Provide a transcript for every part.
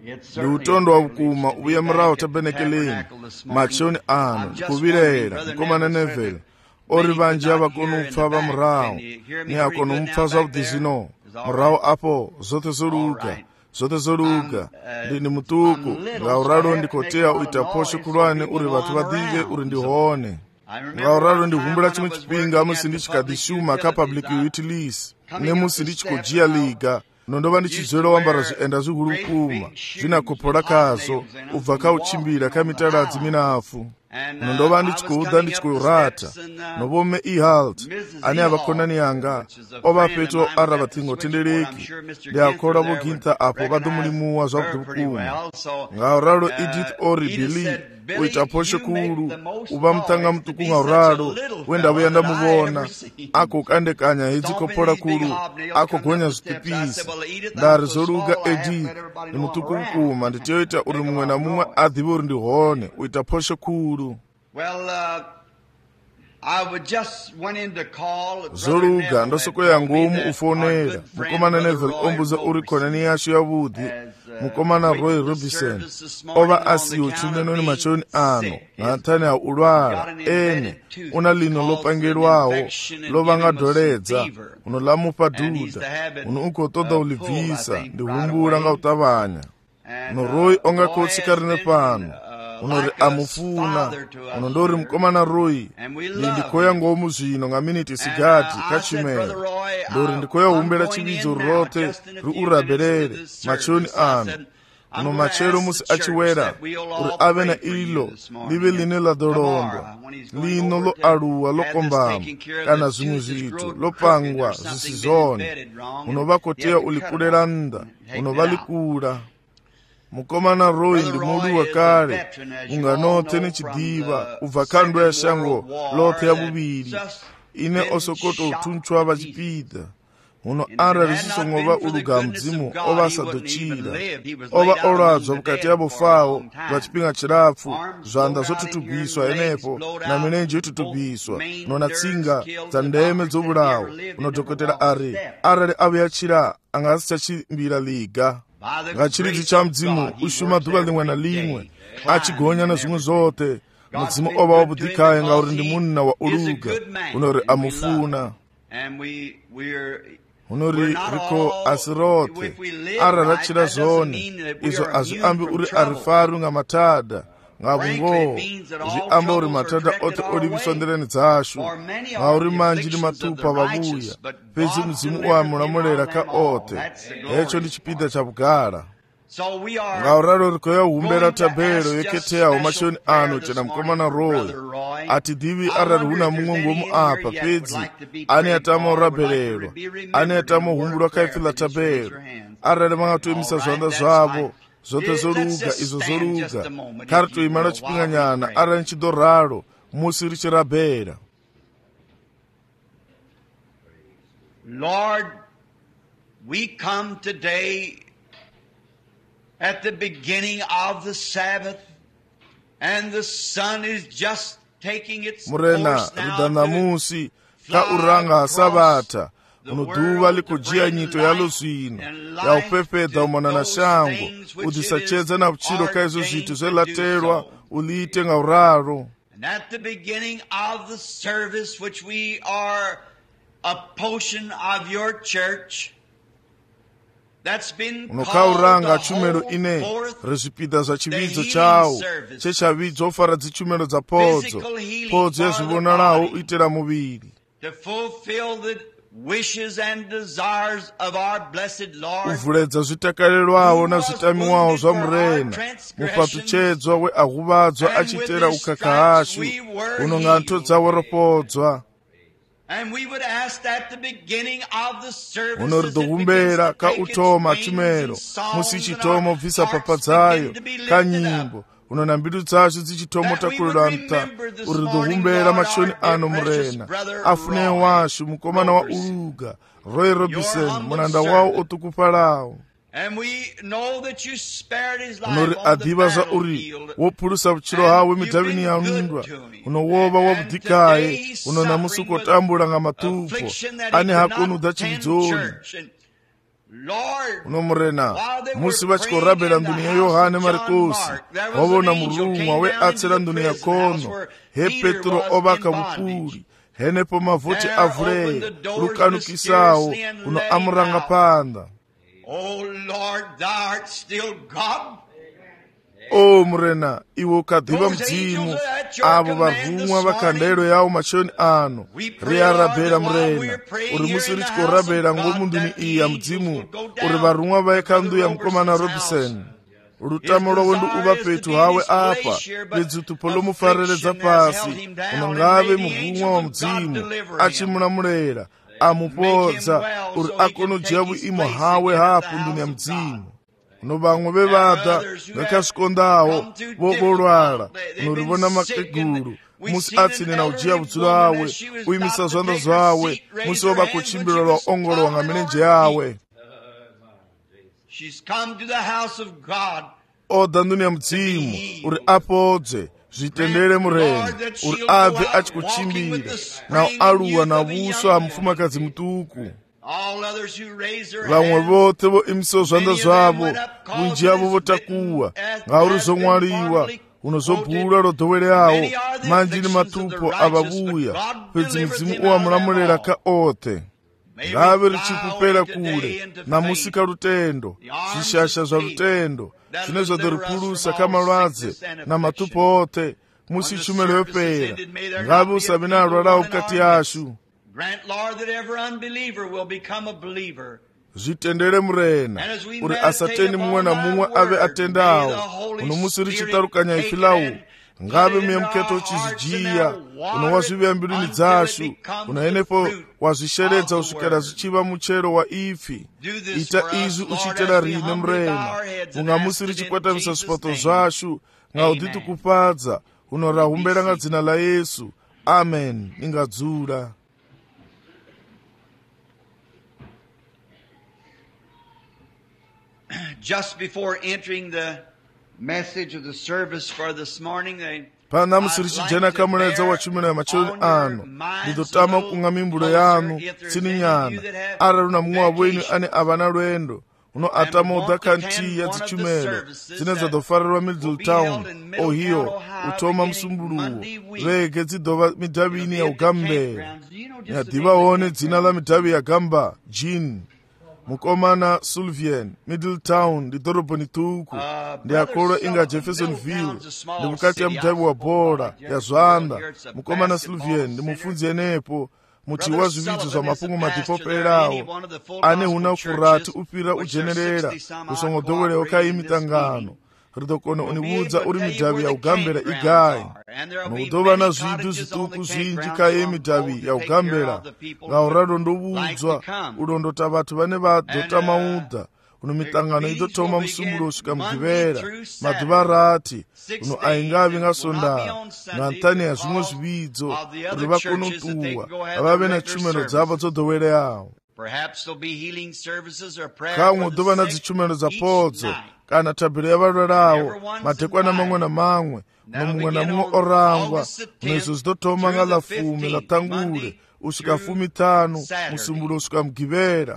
ndi utondo wa vukuma uye murahu tabenekeleni machoni ano ndikuvirera mkomana Neville ori vanji avakona upfa va murahu ni akona upfa zvavudi zvino murahu apo zote zoluka ndini mutuku ngauralo ndikoteya uita posho kulwane uri vatu vadive uri ndihone ngauralo ndihumbula chimwe chipinga musi ndichikadishuma ka public utilities nemusi ndichikojiya liga nondova ndichidzwera wambara zvienda zvihurukuma zvinakopola kazo ubva kauchimbira kamitaladzi minafu nondova ndichikuudza ndichikurata novome ehalt ane avakonani yanga ova peto ara vatsingo tendereki ndiakora vogintha apo vadomulimuwa zvavudi vukuma ngauralo Edith ori Billy uita posho kuru uva mutanga mutuku ngauralo wenda vuyanda muvona akokandekanya hedzikopola kuru akogonya zvitipisi ndari zoluga Edith ni mutuku vukuma nditeyoita uri mumwe na mumwe adhive uri ndihone uita posho kuru. Zoluga ndosokoya ngomu ufonera mukomana Neville ombuza uri konani yashu yavudi mukomana Roy Robinson ova asiyo chimeno ni machoni ano ngantani ya ulwala ene una lino lopangelwawo lovangadoledza unolamupa duda ukotoda ulivisa ndihumbula nga utavanya Roy ongakotsikarine pano unori amufuna unondori mukomana Roy ndikoya ngomu zvino nga miniti sigati kachimero ndori ndikoya humbela chividzo rote riuraberere machoni ano uno machero musi achiwera uri ave na ilo live line ladorondwa lino lo aluwa lokombama kana zvimwe zvitu lopangwa zvisizone unovakoteya ulikulera nda unovalikula mukomana Roy ndi mudu wakale unganote nechidiva ubva kando ya shango lote ya bubiri ine osokoto utunchwa vachipida uno ara risisongova uluga mdzimu ova sadochira ova oladzwa mukati yabo fawo vachipinga chirafu zvanda zotutubiswa enepo na milenje yotutubiswa nona tsinga dza ndeme dzobulawo unodhokotera arali avuyachira angasichachimbira liga ngachiridzi cha mdzimu ushuma dhuva limwe na limwe achigonya na zvimwe zote mudzimu ova wabudhikaye ngauri ndi munna wa uluga unori amufuna unori riko asirote ararachira zone izo azviambi uri arifaru nga matada ngavungo zviamba uri matada ote olivisondereni dzashu ngauri manji ni matupa vavuya pedzi mudzimu uamulamulera ka ote hecho ndi chipinda cha bugara ngauralo rikoya humbera tabero yeketeyawo machoni ano chena mukomana Roy ati divi arari huna mumwe ngomu apa pedzi ane atama urabererwa ane atama humbulwa kaifila tabero arari mangatoimisa zvanda zvavo zote zoluga izo zoluga kari toimala chipinganyana arari nchidoralo musi richirabera. Lord, we come today at the beginning of the Sabbath, and the sun is just taking its murena ridana musi ka uranga sabata unodhuva likujia nyito yalo zwino ya upepedza umona na shango udisachedza na vuchiro kaizo zvitu zvelaterwa uliite ngauraro. And at the beginning of the service, which we are a portion of your church, unokauranga chumero ine rezvipida zvachividzo chawo chechavidzo ofaradzi chumero dzapodzo podzo yezvivonalawo uitira muviri uvuledza zvitakalelwawo na zvitamiwawo zvamurena mupatuchedzwa weahuvadzwa achitera ukaka hashu unonga nto dzawo ropodzwa. unoridohumbera ka utoma chimero musi chitomo obvisa papa dzayo ka nyimbo unona mbidu dzacho dzichitomotakuriranta uridohumbera machoni ano murena afune washu mukomana wa uluga Roy Robinson munanda wawo otukupalawo unori adhiva zva uri wopulusa vuchiro hawe midhavini yaunundwa unowova wabudhikaye unona musi ukotambula nga matupo ane hakonudha chividzoni uno murena musi vachikorabhela nduni yayohane marikosi wavona murumwa weatsela nduni yakono he petro ovaka vupuri henepo mavhoti avhuleya lukanukisawo uno amuranga panda. O murena iwe ukadhiva mudzimu avo varumwa vakandelo yawo machoni ano riyarabhela murena uri musi richikorabhela ngomunduni iyi ya mudzimu uri varumwa vaikanduya mukomana Robinson rutamo rwawe nduuva petu hawe apa pedzutupo lomufareredza pasi unongave murumwa wa mudzimu achimulamulera amupodza uri akonojiya vuimo hawe hapo nduni ya mudzimu. Uno vamwe vevada vakasvikondawo vovolwala unorivona makeguru musi atsinina ujiya vutsulo awe uimisa zvanda zvawe musi wovakuchimbirwa ongolo wanga mirenje yawe oda nduni ya mudzimu uri apodze zvitendere murena uri abve achikuchimbira nawo aluwa navuso hamufumakadzi mutuku. Vamwe vote voimisawo zvanda zvavo vunji yavo votakuwa ngauri zomwariwa unozobhura rodhowereyawo manje ni matupo avavuya pedzi mudzimu uwamulamulera kaote ngave richipupera kure namusika rutendo zvishasha zva rutendo zvine zvadoripulusa kamalwadze namatupo ote musi chumelo yopera ngave usavi nalwalawo mukati yashu. Grant, Lord, that every unbeliever will become a believer. Zvitendere murena uri asateni mumwe na mumwe ave atendawo uno musi richitarukanya ifi lawo ngave muyemuketo uchizijiya uno wazviviya mbiluni dzashu unoenepo wazvisheredza usvikira zvichiva muchero wa ifi. Ita izvi uchitera rine murena unga musi richikwatamisa zvipato zvashu ngaudhiti kupadza unorahumbera nga dzina la Yesu. Amen. Ingadzula. Just before entering the message of the service for this morning, pana musirichijana kamuledza wa chumino ya machoni ano ndidotama kunga mimbulo yanu tsininyana araruna mumwe wavwenyu ane avana lwendo uno atama udhakantiya dzichumelo dzine dzadofarerwa Middletown, Ohio, utoma musumbuluwo vege dzidova midhavini ya ugambera nyadhivawone dzina la midhavi ya gamba Jean mukomana Sullivan. Middletown ndidhorobhoni tuku ndiakolo inga Jeffersonville ndimukati ya mudhavi wa bhora ya zvanda mukomana Sullivan ndimufudzi enepo muti wa zvividzo zva mapungu madhipoperawo ane huna furati upira ujenerera kusongodhowerewo kaimitangano ridokona univudza uri midhavi ya ugambera igai nokudova na zvidu zvituku zvinji kaye midhavi ya ugambera ngaurado ndovudzwa udondota vatu vane vadotamaudha uno mitangano idotoma musumbulo usvika mugivera madhuva rati uno aingavi ngasondana ngantani ya zvimwe zvividzo kuti vakonotuwa vave na chumelo dzavo dzodhowereyawo kamwe dova na dzichumelo dzapodzo kana tabhiro yavarwerawo madhekwana mamwe na mamwe nomumwe na mumwe orangwa nezvo zidotoma nga la 10 latangure usvika 15 musumbulo usvika mugivera.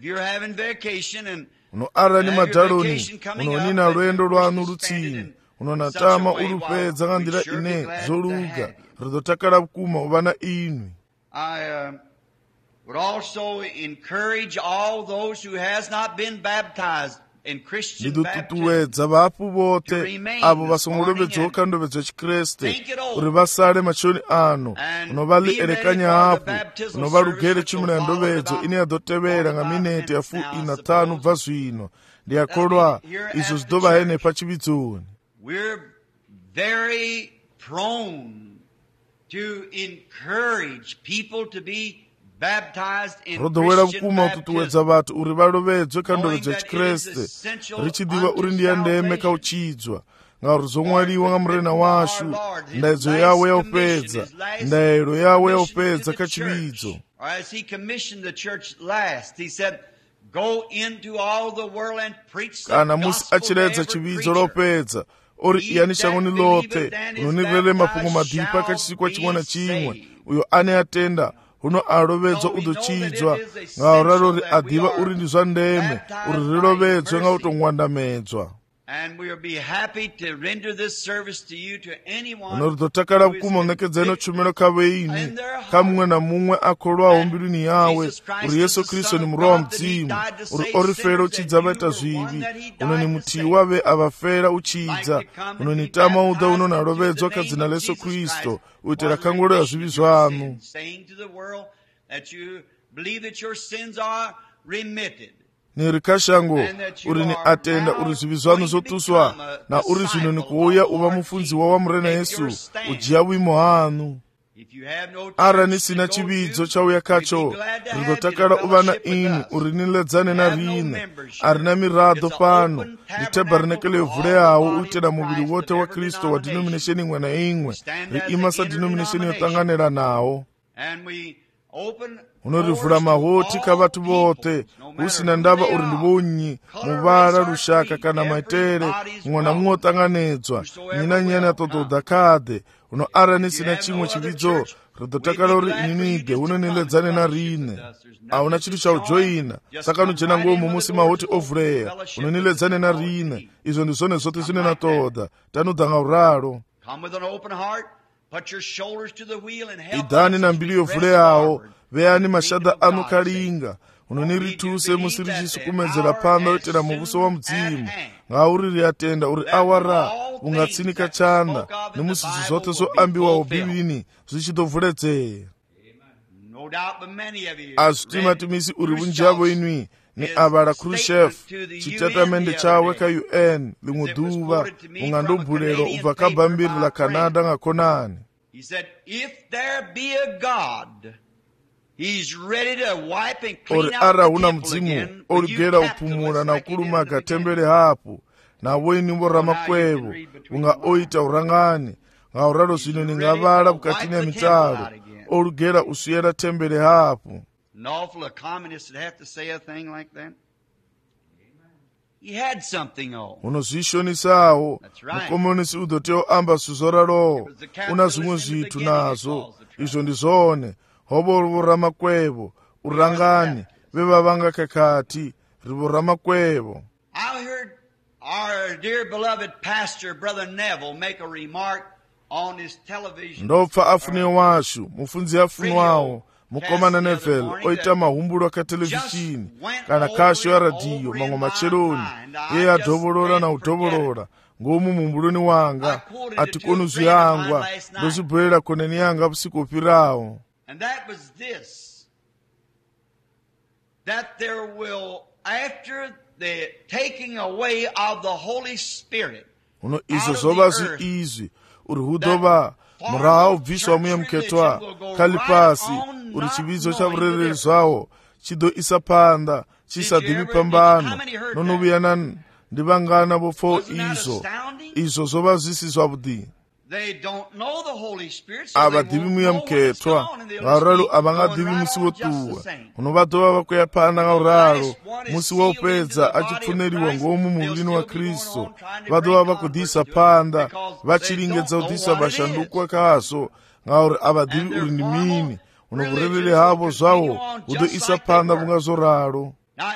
Uno arani madharoni unonina lwendo lwanu lutsini unonatama urupedza nga ndira ine zoluga ridotakala vukuma uvana inwi. Would also encourage all those who has not been baptized in Christian baptism ndidotutuwedza vapu vote avo vasongolovedza kandovedza chikreste uri vasale machoni ano unovali erekanya apo unovalugere chimuna ya ndovedzo ine yadotevera nga minete ya 45 bva zvino ndiyakolwa izvo zidovahene pachividzoni. We're very prone to encourage people to be rodhowera vukuma ututuwedza vatu uri valovedzwe kandovedzo ya chikreste richidiva uri ndiya ndeme kauchidzwa ngauri zomwaliwa nga murena washu ndaedzo yawe yaupedza ndaero yawe yaupedza kachividzo. Kana musi achiredza chividzo lopedza ori iyani shangoni lote unonirere mapungo madhipa kachisikwa chimwe na chimwe uyo ane atenda huno a lovedzwa u ḓo tshidza, ngauralo ri a ḓivha uri ndi zwa ndeme uri ri lovedzwe nga u tou ṅwandamedzwa. Huno ri ḓo takala vhukuma u ṋekedza ino tshumelo kha vhaini, kha muṅwe na muṅwe a kholwaho mbiluni yawe uri Yesu Kristo ni murwa wa Mudzimu, uri o ri fela u tshidza vha ita zwivhi. Huno ni muthihi wa vhe a vha fela u tshidza. Huno ni tama u ḓa uno na lovedzwa kha dzina ḽa Yesu Kristo u itela khangolo ya zwivhi zwaṋu. Ni ri kha shango uri ni atenda uri zwivhi zwaṋu zwo ṱuswa, na uri zwino ni khou ya u vha mufunziwa wa murena Yesu, u dzhia vhuimo haṋu. Arali ni sina tshivhidzo tsha uya khatsho, ri ḓo takala u vha na ini uri ni ledzane na riṋe. A ri na miraḓo fhano, ndi tabernacle yo vuleaho u itela muvhili woṱhe wa Kristo wa denomination iṅwe na iṅwe. Ri ima sa denomination yo ṱanganelanaho. Huno ri vula mahoti kha vhathu vhoṱhe, hu sina ndavha uri ndi vhonnyi, muvhala, lushaka kana maitele, muṅwe na muṅwe o ṱanganedzwa, nnyi na nnyi ane a ṱoḓa u ḓa khaḓe. Huno arali ni sina tshiṅwe tshivhidzo, ri ḓo takala uri ini ni ḓe huno ni ledzane na riṋe. A huna tshithu tsha u joina, sakani u dzhena ngomu musi mahoti o vulea. Huno ni ledzane na riṋe, izwo ndi zwone zwoṱhe zwine na ṱoḓa. Tani u ḓa nga uralo. Idani na mbilu yo vuleaho, vheani mashaḓa anu kha linga. Huno ni ri thuse musi ri tshi sukumedzela phanḓa u itela muvhuso wa Mudzimu, ngauri ri a tenda uri awara u nga tsini kha tshanḓa, ni musi zwoṱhe zwo ambiwaho Bivhilini zwi tshi ḓo vuledzea. A zwi timatimisi uri vhunzhi havho inwi ni a vhala Khrushchev tshitatamennde tshawe kha UN ḽiṅwe ḓuvha, u nga ndo bulelwa u bva kha bambiri ḽa Canada nga khonani. Uri ara huna Mudzimu o lugela u phumula na u kulumaga thembele hafhu, na vhoini vho Ramakwevho vhunga o ita urangani. Ngauralo zwino ni nga vhala vhukatini ha mitalo, o lugela u swiela thembele hafhu. Huno zwi shonisaho, mukomunisi u ḓo tea u amba zwithu zwo raloho. Una zwiṅwe zwithu nazwo, izwo ndi zwone. Hovho ri vho Ramakwevho, urangani, vhe vha vhanga khakhathi, ri vho Ramakwevho. I heard our dear beloved pastor, Brother Neville, make a remark on his television. Ndo pfa afune washu, mufunzi afunwaho, mukomana Neville, o ita mahumbulo kha televishini, kana khasho ya radio, mango macheloni, ye a dovolola na u dovolola, ngomu muhumbuloni wanga, ati koni uzwihangwa, ndo zwibholela khonani yanga vhusiku upfiraho. And that was this, that there will, after the taking away of the Holy Spirit, huno izwo zova zwi izwi, uri hu ḓovha murahu u bviswa muyamukhetwa kha ḽifhasi, uri tshivhidzo tsha vhurereli zwawo tshi ḓo isa phanḓa, tshi sa ḓivhi phambano. No no vhuya na ndi vhangana vho pfha izwo zova zwi si zwavhuḓi. A vha ḓivhi muyamukhetwa, ngauralo a vha nga ḓivhi musi wo ṱuwa. Huno vha ḓovha vha khou ya phanḓa ngauralo, musi wa u fhedza a tshi pfuneliwa ngomu muvhilini wa Kristo, vha ḓovha vha khou ḓisa phanḓa, vha tshi lingedza u ḓisa vhashandukwa khazwo, ngauri a vha ḓivhi uri ndi mini. Huno vhurereli havho zwawo hu ḓo isa phanḓa vhunga zwo ralo.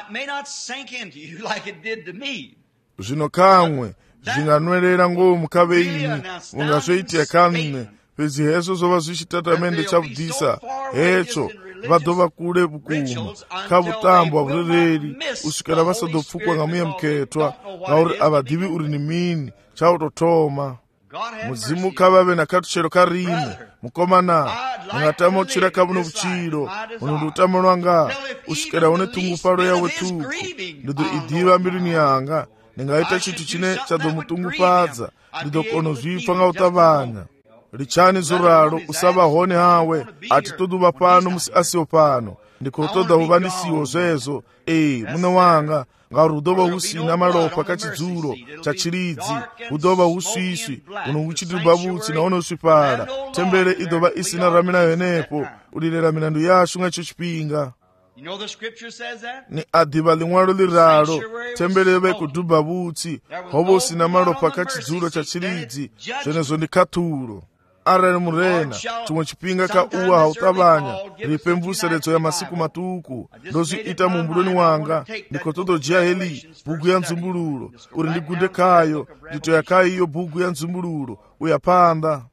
Zwino khaṅwe zwi nga nwelela ngomu kha vhaini, vhunga zwo itea kha nṋe, fhedzi hezwo zwo vha zwi tshitatamennde tsha vhudisa hetsho. Vha ḓo vha kule vhukuma kha vhuṱambo ha vhurereli u swikela vha sa ḓo pfukwa nga muyamukhetwa, ngauri a vha ḓivhi uri ni mini tsha u tou thoma. Mudzimu kha vha vhe na khathutshelo kha riṋe. Mukomana, ni nga tama u tshila kha vhuno vhutshilo, huno ndi u tama lwanga, u swikela hune ṱhungufhalo yawe ṱhukhu ndi ḓo i ḓivha mbiluni yanga. Ni nga ita tshithu tshine tsha ḓo muṱungufhadza, ndi ḓo kona u zwipfa nga u ṱavhanya. Litshani zwo ralo, u sa vha hone hawe, a thi ṱoḓi u vha fhano musi a siho fhano. Ndi khou ṱoḓa u vha ndi siho zwezwo, muṋe wanga, ngauri hu ḓo vha hu sina malofha kha tshidzulo tsha tshilidzi, hu ḓo vha hu swiswi, huno hu tshi duba vhutsi nahone u swifhala. Thembele i ḓo vha i sina ramilayo henefho, u lilela milandu yashu nga hetsho tshifhinga. Ni a ḓivha ḽiṅwalo ḽi ralo, thembele yo vha i khou duba vhutsi, ho vha hu sina malofha kha tshidzulo tsha tshilidzi, zwenezwo ndi khaṱhulo. arali murena chimwe chipinga ka uwa hautabanya ripe mvuseredzo ya masiku matuku ndozviita mumbuloni wanga ndikototojiya heli bhuku ya nzumbululo uri ndigunde kayo nditoyakai iyo bhuku ya nzumbululo uyapanda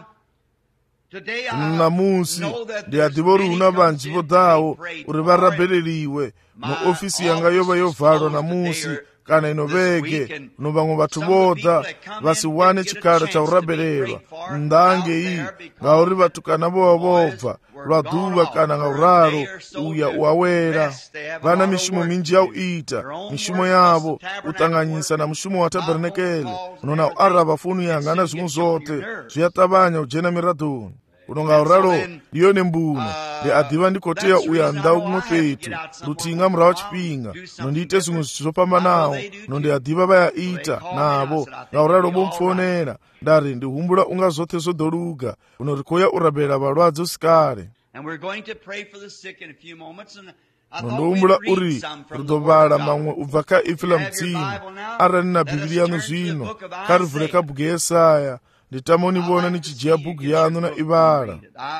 namusi ndiyadziva uri una vanji vodhawo uri varabheleliwe muofisi yanga yova yovharwa namusi kana inovege no vamwe vathu vodha vasiwane chikalo cha urabhelelwa ndange iyi ngauri vatukana vova vobva lwadhuva kana ngauraro uya wawera vana mishumo minji yauita mishumo yavo utanganyisa na mushumo wa tabernekele unona arava funu yanga na zvimwe zvote zviyatavanya ujena miradhoni unonga uralo iyo nembuna ndiadhiva ndikoteya uya ndau kumwe petu rutinga murawa chipinga nondiite zvimwe zvopambanawo nondiadhiva vayaita navo ngauralo bomfonera ndari ndihumbula unga zvote zvodholuga unorikoya urabhela valwadzi usikare nondoumbula uri rudovala mamwe ubva kaifila mudzimu arani na bhibhiri yanu zvino karivhure kabhuku yesaya nditamoniwona nichijiya bhuku yanu na ivala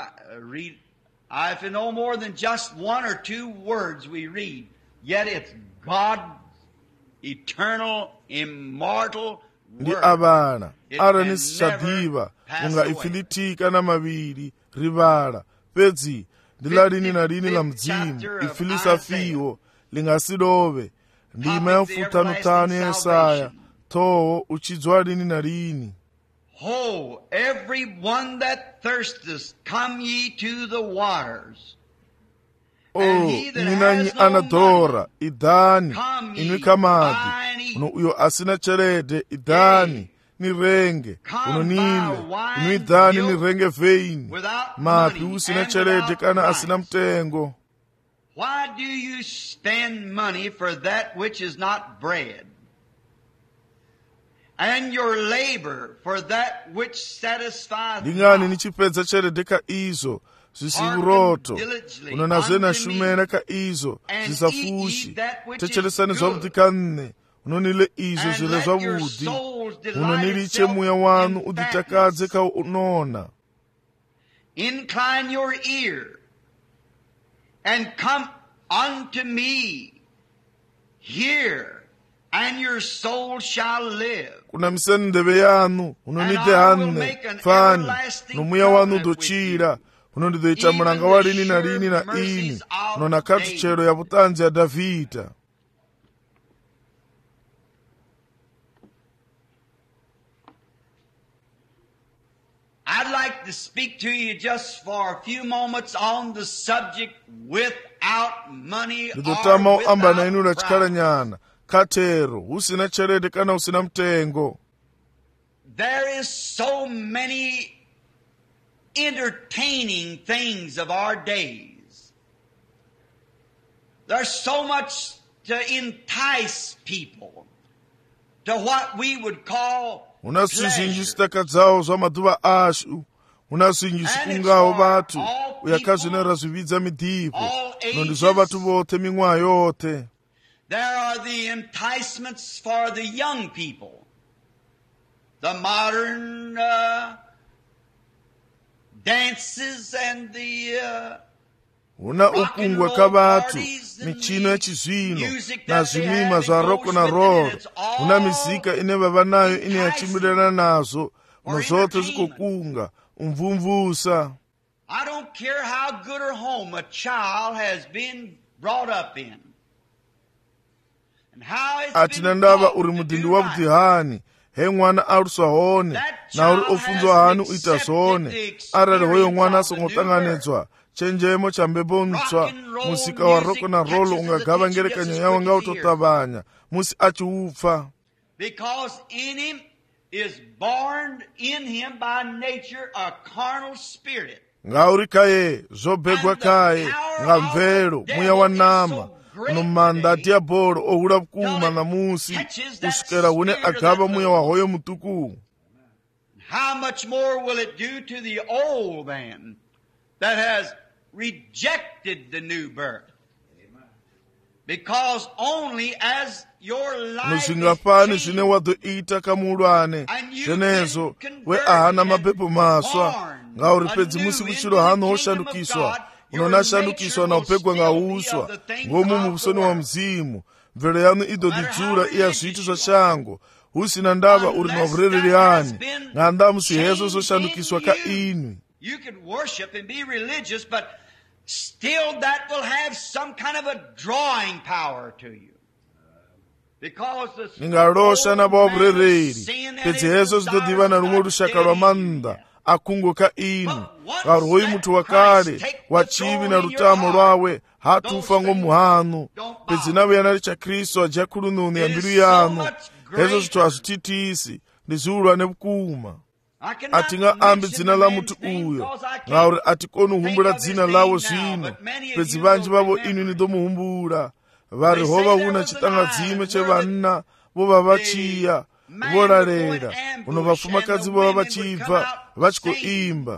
if you know more than just one or two words we read, yet it's God, eternal, immortal ndi avana ara nisishadhiva unga ifilitika na maviri rivala pedzi ndila rini na rini la mdzimu ifilisa fiwo lingasilove ndima ya mfutanutanu ya Yesaya toho uchidzwa rini na rini. Ho, every one that thirsteth, come ye to the waters. Ninanyi anadhora idhani inwi kamadi uno uyo asina cherede idhani nirenge uno nile inwi idhani nirenge veini mapi usina cherede kana asina mtengo. Why do you spend money for that which is not bread, and your labor for that which satisfies Dingani nichipedza cherede ka izo zisiuroto unonazvena shumena ka izo zisafushi techeresani zvavudi kanne unonile izo zvile zvavudi unoniliche muya wanu uditakadze ka unona. Incline your ear and come unto me, hear, and your soul shall live. Kunamiseni ndeve yanu unonite hanne fani nomuya wanu dochira unondidoita mulanga wa rini na rini na ini unona katu chero ya butanzi ya Davida. I'd like to speak to you just for a few moments on the subject without money or without pride. Katero usina cherede kana usina mtengo. There is so many entertaining things of our days. There's so much to entice people to what we would call unasizhinjisitakadzao zva maduva ashu unasizhinjisikungawo vatu uyakazvinera zvividza midhibho nondizva vatu vote mimwa yote. There are the enticements for the young people, the modern dances and the una ukungwa kavatu michino ya chizvino na zvimima zva rock na roll una mizika ine vava nayo ine yachimbilana nazo nozote zikokunga umvumvusa. I don't care how good or home a child has been brought up in. Atina ndava uri mudindi wa butihani he mwana aluswa hone na uri ofunzwa hanu uita zone arali hoyo mwana asongotanganedzwa chenjemo cha mbebo mtswa musika wa roko na rolo ungagava ngerekanyo yawo ngautotavanya musi achiupfa. Because in him is born in him by nature a carnal spirit. Ngauri kaye zobhegwa kaye ngamvelo muya wa nama unomanda diabolo ohula kuma na musi usikera une agava muya wa hoyo mutuku. How much more will it do to the old man that has rejected the new birth? Because only as your life musingafani is zvine changed, wadoita kamulwane zvenezo we ahana mapepo maswa ngauri pedzi musi kuchiro hano hoshandukiswa unonashandukiswa na upegwa ngauswa ngomu muvusoni wa mzimu mvero yanu idodidzura iya zvitu zvashango husina ndava uri novurereri hani nganda musi hezo zoshandukiswa kainwi. You could worship and be religious, but still that will have some kind of a drawing power to you. ningarosha navavurereri pedzi hezo zitodiva na rumwe rushaka rwa manda akungo kainwi ngauri hoyu mutu wakare wachivi na rutamo rwawe hatufa ngomuhanu pedzi nave yana richakristu ajakurununi ya mbiru yanu hezo zvitu hazvititisi ndiziurwa nevukuma atingaambi dzina la mutu uyo ngauri atikoni humbura dzina lawo zvino pedzi vanji vavo inwi nidomuhumbura vari hova huna chitangadzime chevanna vova vachiya vorarera uno vafumakadzi vova vachibva vachikoimba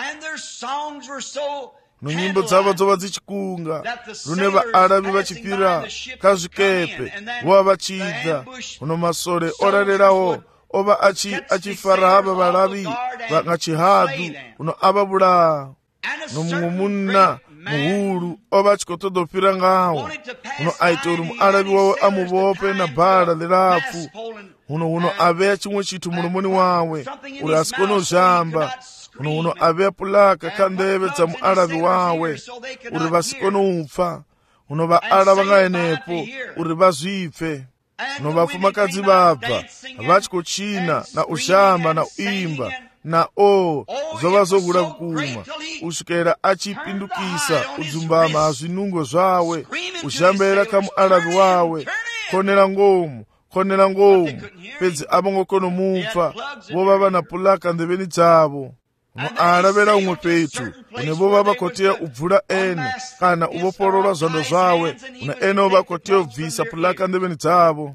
nonyimbo dzavo dzova dzichikunga rune vaaravi vachipira kazvikepe vova vachidza uno masore orarerawo ova achifara hava valavi vangachihadu uno avavulaa nomumwe munna muhuru ova achikotodopira ngawo uno aita uri muaravi wawe amuvope na bhara lerafu uno aveya chimwe chitu mulomoni wawe uri asikonozhamba uno aveya pulaka kandeve dza muaravi wawe uri vasikonopfa uno vaara vangaenepo uri vazvipfe uno vafumakadzi vabva vachikochina na ushamba na uimba na zova zohura vukuma usvikira achipindukisa udzumbama hazvinungo zvawe ushambera kamuaravi wawe konera ngomu pedzi avangokonomupfa vova vana pulaka ndeveni dzavo unoaravera umwe petu une vova vakoteya ubvura ene kana uvoporora zvondo zvawe una ene ovakoteya ubvisa pulaka ndeveni dzavo.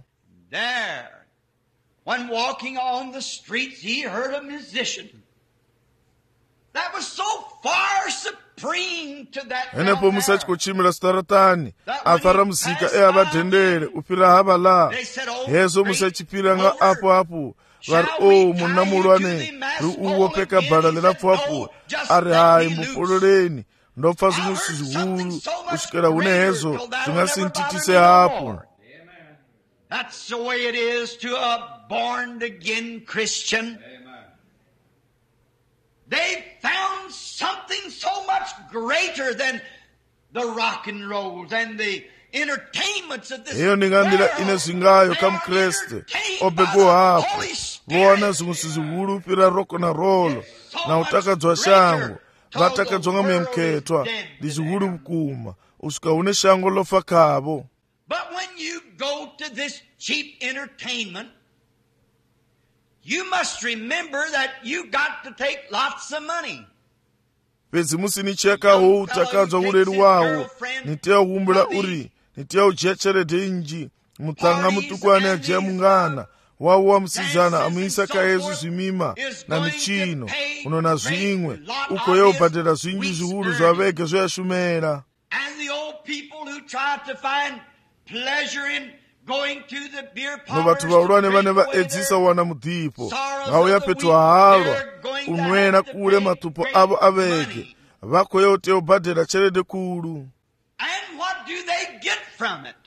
When walking on the streets, he heard a musician that was so far supreme to that enepo musi achikochimira staratani afara musika eavadhendere upira hava la hezo musi achipira nga apo vari munna mulwane ri uvopeka bhara lerapfuapo ari hai mbupororeni ndopfa zvimusi zvihuru kusvikira hune hezo zvingasintitise hapo. That's the way it is to a born-again Christian. Amen. They found something so much greater than the rock and rolls and the entertainments of this world. Iyo ndingandira ine zingayo kamukreste obego hapo vowana zvimusi zvihuru pira roko na rolo na utakadzwa shango vatakadzwa nga muyamuketwa ndi zvihuru vukuma usvika une shango lofa kavo. But when you go to this cheap entertainment, you must remember that you got to take lots of money. Pedzi musi nichekawo utakadzwa ureri wawo niteya uhumbura uri niteya ujiya cherede inji mutanga mutukwane ajiya mungana wawo wamusizana amuisa kayezu zvimima na michino unona zvimwe uko yeubhadhera zvinji zvihuru zvavege zvoyashumera. And the old people who try to find pleasure in going to the beer no parlors vatu vaurwane vane vaedzisa wana mudhipo ngauya petu hahalwa unwena kure matupo avo aveke vakoyote obhadhera cherede kuru. And what do they get from it?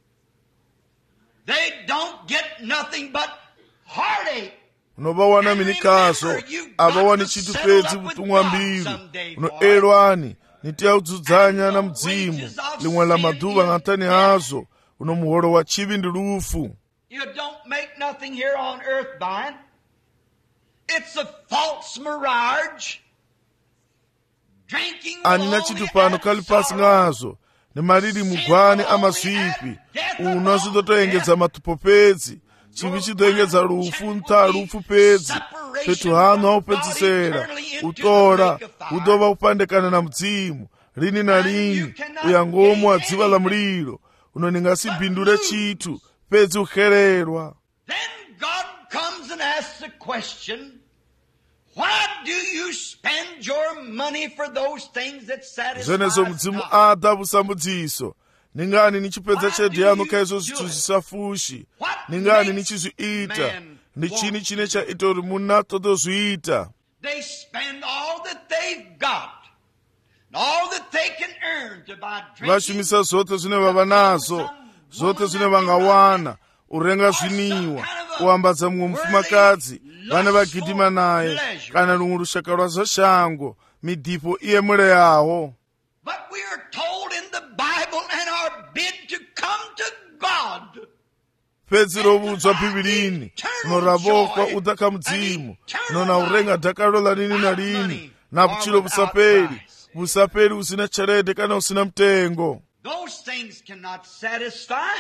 They don't get nothing but heartache. unovawana minikaso avawani chitu pedzi vutumwa mbiru unoerwani niteya udzudzanya na mudzimu limwe la madhuva ng'atani hazo uno muhoro wa chivi ndi rufu. You don't make nothing here on earth by it. It's a false mirage. Drinking anina chitu pano kali pasi ng'azo ni mariri mugwani amasvipi uno zvidotoengedza matupo pedzi chivi chidoengedza rufu nta rufu pedzi petu hano aupedzisera utora udova upandekana na mudzimu rini na rini uyangomu adziva la muliro uno ningasibhindure chitu pedzi uhererwa. Then God comes and asks the question, why do you spend your money for those things that satisfy zenezo mudzimu ada vusambudziso ningani nichipedza chede yanu kha izvo zvithu zvisafushi? Ningani nichizviita? Ndi chini chine chaita uri munhu atozviita? They spend all that they've got, all that they can earn to buy drinking. Vashumisa zvote zvine vava nazvo, zvote zvine vangawana, urenga zviniwa, uambadza mumwe mufumakadzi, vane vagidhima naye, kana rumwe rushaka rwazvashango, midhipo iyemure yawo. But we are told in the Bible and are bid to come to God. Pedzi rovudzwa bhibhirini, unoravokwa udhaka mudzimu, unona urenga dhakaro larini narini, napuchiro busaperi, busaperi usina charede kana usina mtengo. Those things cannot satisfy.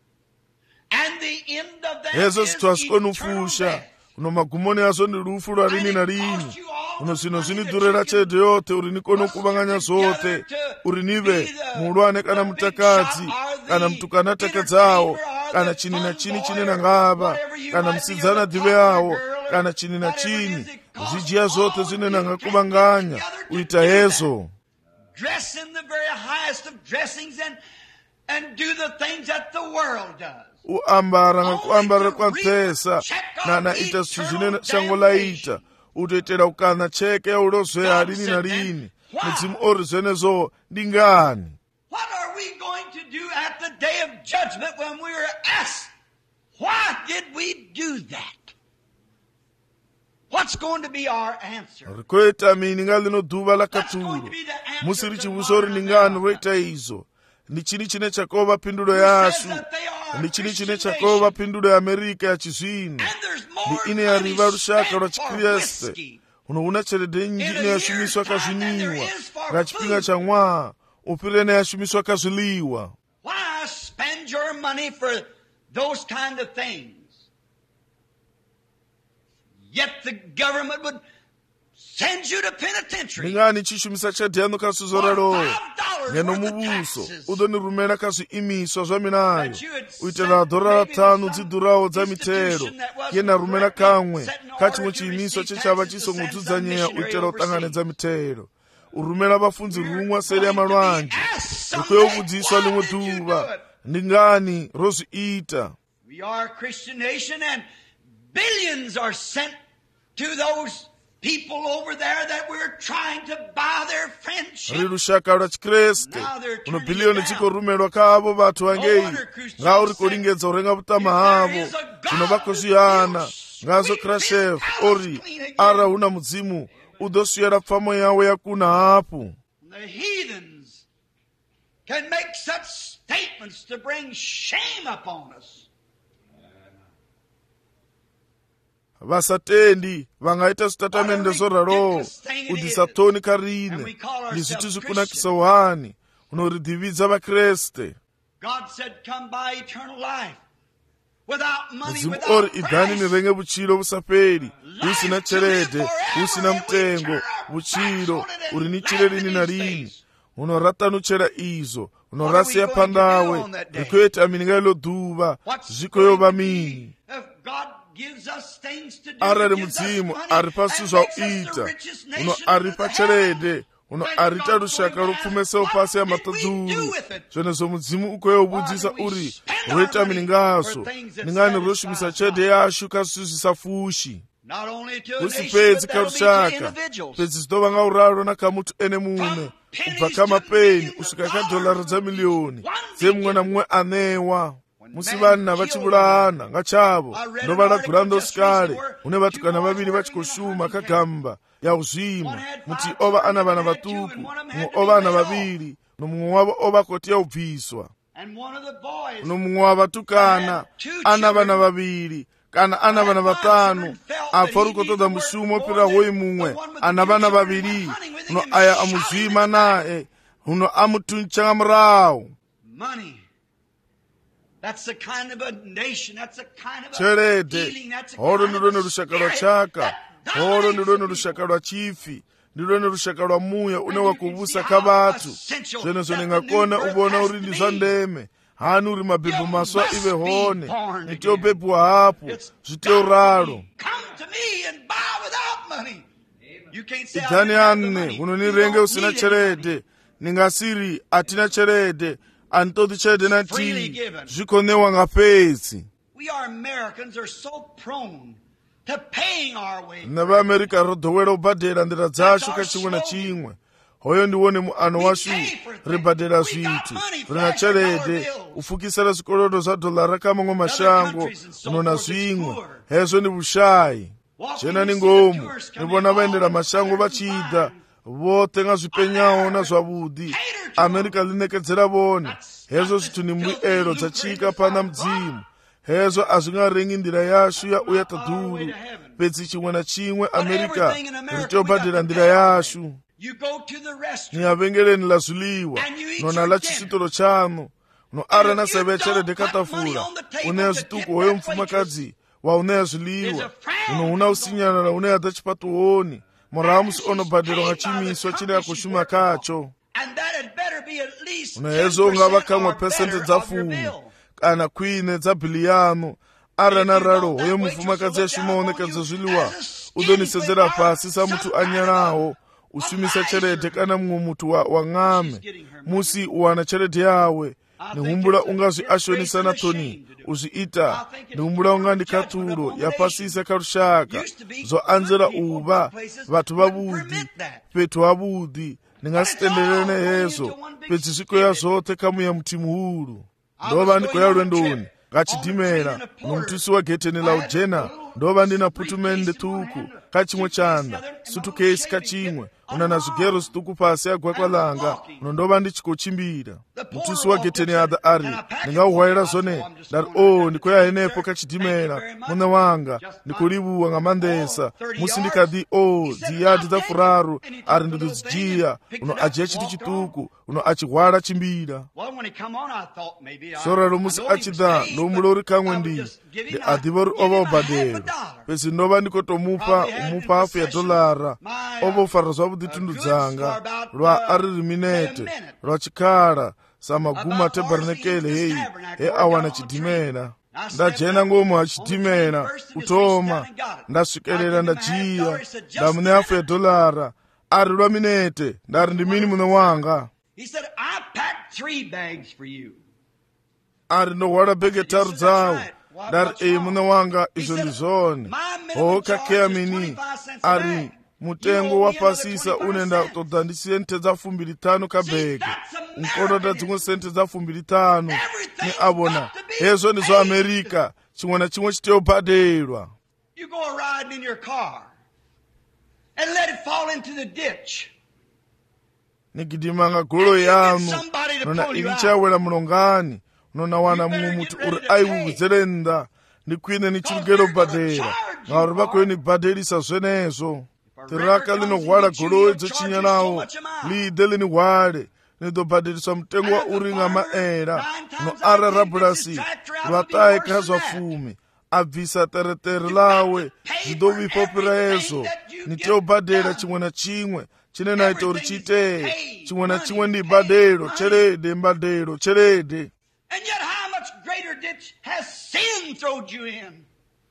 And the end of that Hezo is zvithu hazvikoni eternal kufusha. death. Uno magumoni azo ndi rufu rwarini narini. Uno zvino zvinidhurira chede yote uri nikono kuvanganya zvote, uri nive muulwane kana mutakadzi, kana mtukana atakadzawo, kana chini na chini chine nangava, kana msidzana dhive yawo, kana chini na chini, zvijiya zvote zvine nangakuvanganya, uita hezo. Dress in the very highest of dressings and do the things that the world does. Uambara ngakuambara kwamphesa, naita zvithu zvine shango laita, utoitera ukana cheke yaulozve harini narini, mudzimu ori zvenezvo ndingani. What are we going to do at the day of judgment when we are asked, why did we do that? What's going to be our answer? Rikoita mini ngalino dhuva lakaturo, musiri chivuso uri ningani roita izo. Ndi chini chine chakova pindulo yashu, ndi chini chine chakova pindulo ya Amerika ya chizvino, ndi ine yariva rushaka rwa chikriste. Uno una cherede nyingi ine yashumiswa kazviniwa, ngachipinga cha mwa, upirene yashumiswa kazviliwa. Why spend your money for those kind of things? Yet the government would send you to penitentiary. Ningani chishumisa chede yanu kasuzoraro, ngeno mubuso, udonirumena kazviimiswa zvaminayo, uitera $5 dzidhurawo dzamitero, yena rumena kamwe, kachimwe chiimiswa chichava chisongodzudza uitera utanganedza mitero. Urumena vafunzi rumwa seri yamalwanje, rikuyobudziswa limwe dhuva, ndingani rozviita. We are a Christian nation and billions are sent to those people over there that we're trying to buy their friendship. Ri rushaka rwa chikreste, uno biliyoni dzikorumelwa kavo vathu vangei, ngauri kuringedza urenga vutama havo, zvino vakozviyana, ngazo Krashev, ori, ara huna mudzimu, udosiyera pfamo yawo yakuna hapo. The heathens can make such statements to bring shame upon us. Vasatendi vangaita zvitatamende zvoraro, udisatoni karine, ndizviti zvikunakisa uhani, unoridhividza vakreste. God said, come by eternal life. Without money, Mudzimu without ori idhani price. nirenge vuchiro vusaperi, usina cherede, usina mutengo, vuchiro, uri nichire rini narini. Unoratanuchera izo, unorasiya pandawe, rikuita mininga ilo dhuva, zvikoyova mini. If God gives us things to do, Arari gives us mudzimu money, aripa and suzva makes us the uita, richest uno nation aripa in the cherede, heavens. uno When arita God rushaka goes rupfumesa down, upasi ya what did we do matadzuru. with it? Zvenezo mudzimu ukoyobudzisa Why do we uri, spend our roita money miningaso, for things that ningani satisfy roshumisa us chede not? yashu kasizvisafushi. Not only to a nation, Usipedzi but that'll be to karushaka, individuals. pedzi zitova ngauraro nakamutu ene mune, kubva kamapeni kusvika kadholari dzamiliyoni, dzemumwe namumwe anewa. Musi vanhu vachivurahana ngachavo, ndovaragura ndosikare, une vatukana vaviri vachikoshuma kagamba yauzvima, muti ova ana vana vatuku, mumwe ova ana vaviri, nomumwe wavo ova koti yaubviswa. And one of the boys Nomumwe wavatukana ana vana vaviri, kana ana vana vatano, afa uri kutoda mushumo opira hoyi mumwe, ana vana vaviri, uno aya amuzvima naye, uno amutunchanga murawo. money. That's the kind of a nation, that's the kind of a Cherede, feeling, that's the horo kind of ndiro a nerushaka rwa spirit chaka, that horo dominates ndiro the nerushaka rwa chifi, ndiro nerushaka rwa muya une wakuvusa kavatu. Zvenezvo ndingakona ubona uri ndi zva ndeme, hani uri mabhebho maswa ive hone, nitiyobhebhwa hapo, zviteuraro. Come to me and buy without money. You can't say I Idhani don't have the ane, money. unonirenge You don't usina need any money. cherede, ningasiri atina cherede, antoti chete nati zvikhonewa nga fesi. Na vaAmerika ro dowela u badela ndira dzashu ka chimwe na chimwe. Hoyo ndi wone muano washu ri badela zwithu. Ri na tshelede u fukisela zwikolodo za dolara ka maṅwe mashango uno na zwiṅwe. Hezwo ndi vhushayi. Chena ni ngomu ni vona vaendela mashango vachida vote nga zwipenyaho na zwavhudi. Amerika linekedzela vone. Hezwo zwithu ni mbuelo dza chika pana mdzimu. Hezwo a zwi nga rengi ndira yashu ya uya tadulu. Fhedzi chimwe na chimwe Amerika ri tea u badela ndira yashu. Ni ya vhengeleni la zwiḽiwa nona la chisitolo chanu no ara na seve tshelede kha tafula uneya zwiṱuku hoyo mfumakadzi wa uneya zwiḽiwa uno huna u sinyalala une a ḓa tshifhaṱuhoni murahu musi ono badelwa nga tshiimiswa tshine a khou shuma khatsho. Uno hezwo nga vha khaṅwe phesenthe dza 10 kana khwine dza biḽiano. Ara na ralo hoyo mufumakadzi a shuma u ṋekedza zwiḽiwa u ḓo ni sedzela fhasi sa muthu a nyalaho u shumisa tshelede kana muṅwe muthu wa ṅame. Musi u wana tshelede yawe ni humbula unga zwi a shonisa na ṱhoni u zwi ita. Ni humbula unga ndi khaṱhulo ya fhasisa kha lushaka zwo anzela u vha vhathu vhavhuḓi fhethu havhuḓi. Ni nga si tendelene hezwo fhedzi zwi khou ya zwoṱhe kha muya muthihi muhulu. Ndo vha ndi khou ya lwendoni nga tshidimela no muthusi wa getheni la u dzhena. Ndo vha ndi na phuthumende ṱhukhu kha tshiṅwe tshanḓa suitcase kha tshiṅwe una na zwigero zwiṱuku fhasi ya gwekwa langa. Uno ndo vha ndi tshi khou tshimbila. Muthusi wa getheni aḓa ari ndi nga u hwalela zwone. Ndari ndi khou ya henefho kha tshidimela muṋe wanga ndi khou livhuwa nga maanḓesa musi ndi kha ḓi dzi yadi dza furaru ari ndi ḓo dzi dzhia. Uno a dzhia tshithu tshiṱuku uno a tshi hwala tshimbila. Zworalo musi a tshi ḓa ndo humbula uri khaṅwe ndi a ḓivha uri o vha o badela. Fhedzi ndo vha ndi khou tou mupha hafu ya dolara. O vha u fara zwavhuḓi thundu dzanga lwa ariri minete lwa tshikhala sa maguma tabernacle heyi he a wana tshidimela. Nda dzhena ngomu ha tshidimela u thoma nda swikelela nda dzhia nda muṋe hafu ya dolara. Ari lwa minete ndari ndi mini muṋe wanga? Ari ndo hwala bege 3 dzawu. Ndari muṋe wanga izwo ndi zwone. Ho khakhea mini? Ari mutengo wa fhasisa une nda ṱoḓa ndi sente dza 25 kha bege. Nkoloda dziṅwe sente dza 25. Ni a vhona hezwo ndi zwa Amerika. Tshiṅwe na tshiṅwe tshi tea u badelwa. Ni gidima nga goloi yanu nona ivi tshi awela mulongani. Nona wana muṅwe muthu uri a i vhuvhudzele nnḓa. Ndi khwine ni tshi lugela u badela ngauri vha khou ni badelisa zwenezwo. Ṱiraka ḽi no hwala goloi dzo tshinyalaho ḽi ḓe ḽi ni hwale. Ni ḓo badeliswa mutengo wa uri nga maela. No ara rabulasi lwa ṱahe kha zwa 10 a bvisa teretere ḽawe zwi ḓo vhifha fhira hezwo. Ni tea u badela tshiṅwe na tshiṅwe tshine na ita uri tshi itee. Tshiṅwe na tshiṅwe ndi badelo tshelede mbadelo tshelede. And yet how much greater ditch has sin thrown you in?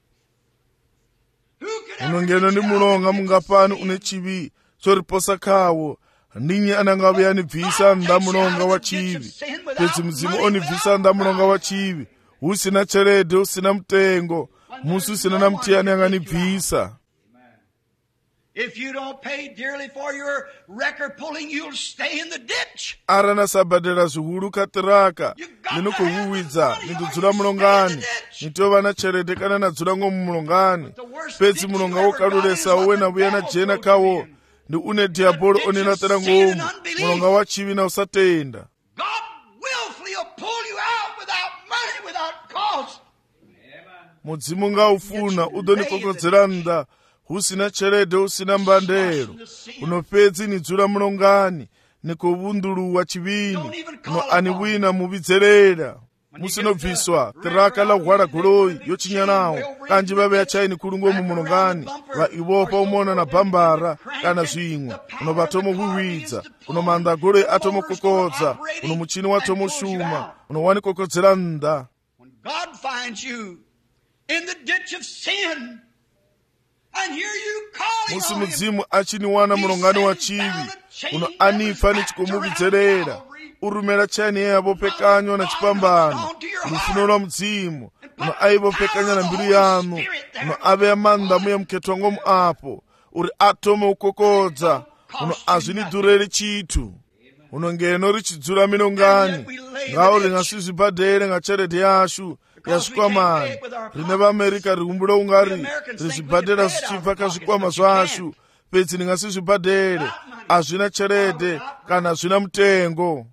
Unongena ndi mulonga mungapani une chivi tsho riposa khawo. Ndinyi ananga vhuya ni bvisa nnḓa mulonga wa chivi. Fhedzi mudzimu oni bvisa nnḓa mulonga wa chivi. Hu sina tshelede, hu sina mutengo, musi hu sina na muthihi ane anga ni bvisa. If you don't pay dearly for your record pulling, you'll stay in the ditch. Ara na sabadela zwihulu kha ṱiraka ḽi khou vhuwidza ni ḓo dzula mulongani. Ni tea u vha na tshelede kana na dzula ngomu mulongani. Fhedzi mulonga wo kalulesa we na vhuya na dzhena khawo ndi une diabolo o ni laṱela ngomu. Mulonga wa chivi na u sa tenda. God willfully will pull you out without money, without cost. Mudzimu nga u funa u ḓo ni kokodzela nnḓa. Hu sina tshelede, hu sina mbandelo. Uno fhedzi ni dzula mulongani ni khou vunḓuluwa chivhini. Uno ani vhuyi na muvhidzelela. Musi no bviswa ṱiraka ḽa u hwala goloi yo tshinyanaho. Kanzhi vha vhea tshaini khulu ngomu mulongani vha i vhofha u mona na bambara kana zwiṅwe. Uno vha thoma u hwihwidza. Uno maanḓa a goloi a thoma u kokodza. Uno mutshini wa thoma u shuma. Uno wani kokodzela nnḓa. When God finds you in the ditch of sin, musi mudzimu a tshi ni wana mulongani wa chivi uno anipfa ni tshi khou muvhidzelela urumela chani yabo pekanywa na chipambano lufuno lwa mzimu uno aibo pekanya na mbiru yanu uno abe amanda muya mketwa ngomu apo uri atome ukokodza uno azvinidhurere chitu uno ngeno richidzura minongani ngauri ngasizvibhadhere ngacherede yashu yazvikwamani rine vamerika riumbula ungari rizvibhadhera zvichibva kazvikwama zvashu pedzi ningasizvibhadhere hazvina cherede kana hazvina mutengo.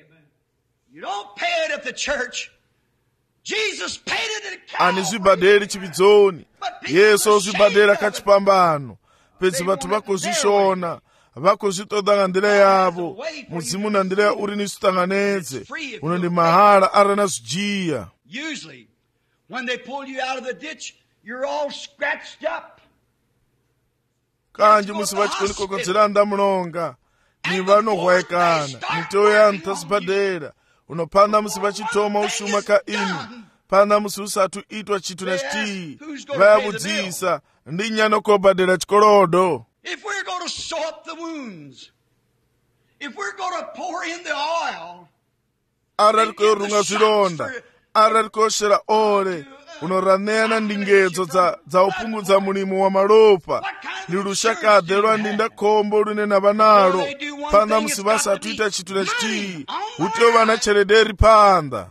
Anizvibhadheri chividzoni, Yesu ozvibhadhera kachipambano. Pedzi vatu vakozvishona vakozvitoda ngandira yavo mudzimu nandira yauri nisvitanganedze uno ndi mahara arana zvijiya. Usually when they pull you out of the ditch you're all scratched up. Kanji musi vachikokodzera ndamulonga ni vanohwaikana mitoo yanu tasibhadhera unopanda musi vachitoma ushuma ka inu panda musi usatu itwa chitu nechitiyi vayavudzisa ndi nyano kobhadhera chikolodo. If we're going to sew up the wounds, if we're going to pour in the oil, arari koyorunga zvironda arari koshera ore unoranena ndingedzo dza upungudza mulimo wa malopa ndi lushakadhe lwandinda khombo lune na vanalo panda musi vasatu ita chitu nechitiyi utio vana cherederi panda.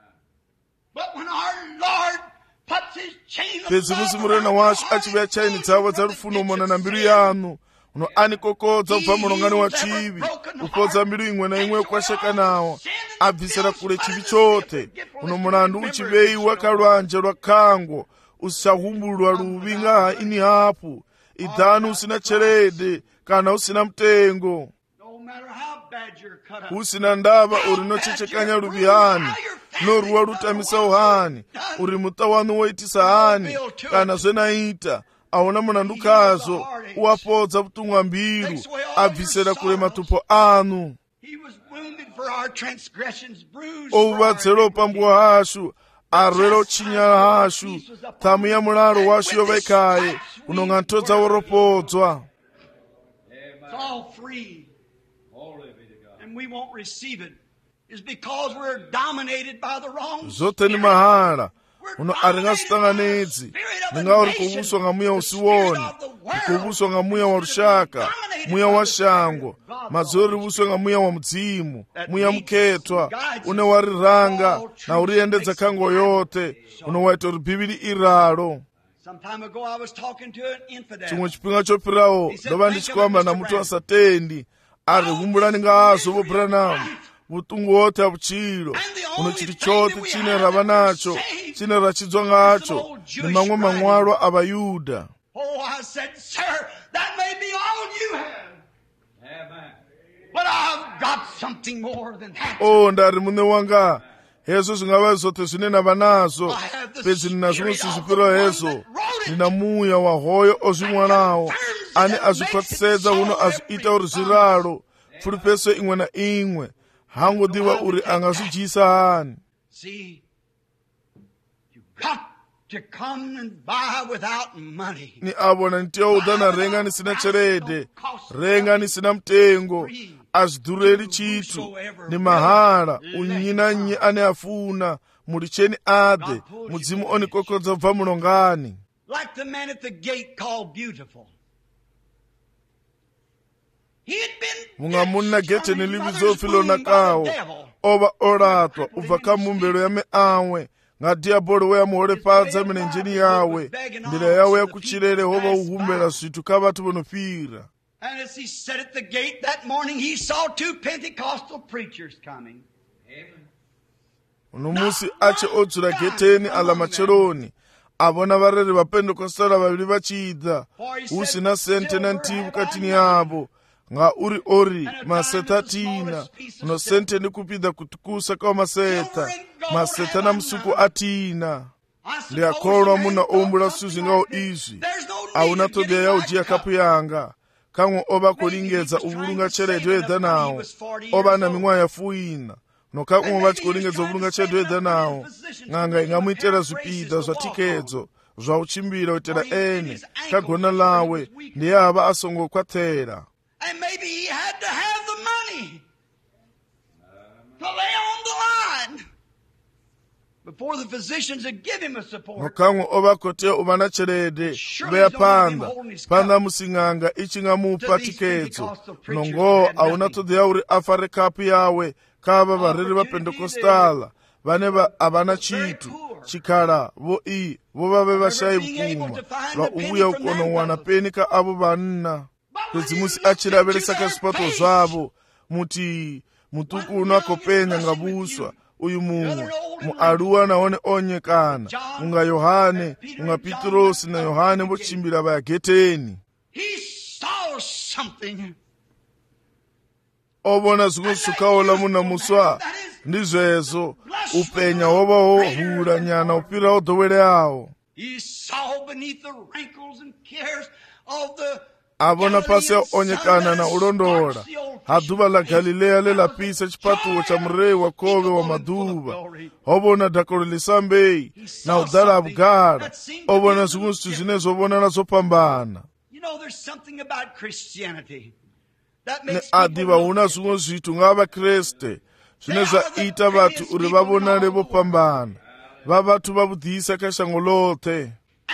Pedzi musi murena washu achiveya chaini dzavo dza rufuno mona na mbiru yanu uno anikokodza kubva mulongani wa chivi ukodza mbiru imwe na imwe kwasheka nawo abvisira kule chivi chote uno mulandu uchiveyiwa kalwanje lwa khango usichahumbulwa luvi ngaha ini hapu idhani usina cherede kana usina mutengo usina ndava uri nochechekanya luvihani noruwa rutamisa uhani uri muta wanu woitisa hani kana zvenaita aona munandukazo uwapodza vutumwa mbiru abvisera kule matupo anu ouvatsero pambwa hashu arwera uchinyala hashu thamu ya mularo washu yovaikaye unonga ntodza woropodzwa. Zote ni mahara uno aringasvitanganedzi ningauri kuvuswa nga muya usiwoni kuvuswa nga muya wa rushaka muya wa shango madzoro rivuswe nga muya wa mudzimu muya muketwa une wariranga na uriendedza khango yote uno waita uri bhiviri iraro. Chimwe chipinga chopirawo ndova ndichikwamba na mutu wasatendi ari humbulani ngazo vo Branham vutungu wote avuchiro uno chiri chote chine rava nacho chine rachidzwa ngacho ni mamwe mamwalwa avayuda. Ndari mune wanga hezo zvingava zote zvine nava nazo pedzi nina zvimwe sizvipiro hezo nina muya wa hoyo ozvimwanawo ani azvikwatsisedza uno azviita uri zviraro pfuri peso imwe na imwe hangodiwa uri angazvijisa hani. Ni avona nitiyauda renga nisina cherede renga nisina mutengo azvidhureri chitu ni mahara unyinanyi ane afuna muri cheni ade mudzimu onikokodza kubva mulongani. Like the man at the gate called Beautiful. Munga munna gete ni livizo filona kawo ova oratwa ubva kamumbelo ya meamwe nga diabolo weya muhole padza minenjeni yawe ndira yawe ya kuchirere hova uhumbela svitu kavatu vonofira. And as he sat at the gate that morning, he saw two Pentecostal preachers coming. Uno musi ache odzura geteni ala macheroni avona vareri vapendekostala vaviri vachiidza usina sente na ntivu katini yavo nga uri ori maseta tina uno sente ni kupidza kutukusa kwa maseta na msuku atina ndiakolwa muna oumbula suzi ngao izvi auna todea ya ujia kapu yanga kamwe oba kulingedza uvulunga cherede wedza nawo oba na mimwa ya fuina nokamwe vachikulingedza uvulunga cherede wedza nawo ng'anga ingamuitera zvipida zva tikedzo zva uchimbira utera ene kagona lawe ndiyava asongokwathera. to lay on the line before the physicians would give him a support. mukango ova kote uva na tshelede vea panda musing'anga ichi nga mupa tikedzo nongo auna todea uri afare kapu yawe kava variri va Pentecostala vane avana chitu chikhala vo vave vashayi vukuma va uvuya ukono wana peni ka avo vanna pedzi musi achilavelesa ka swipato zwavo muti mutuku uno akopenya nga vuswa uyu mumwe mualuwa nahone onyekana unga Yohane unga Pitrosi na Yohane vochimbila vaya geteni. ovona zimwe sukaola muna muswa ndizvezo upenya wova wohura nyana upira odoweleawo. avona pasi ya onyekana na ulondola haduva la Galileya lelapisa chipatuwo cha murei wa kove wa maduva ovona dhakalo lisambei na udala abugala ovona zimwe zitu zinezo ovona nazopambana ne adiva una zimwe zitu ngava Kriste zvinezva ita vatu uri vavonale vopambana va vatu vavudhisa ka shango lothe.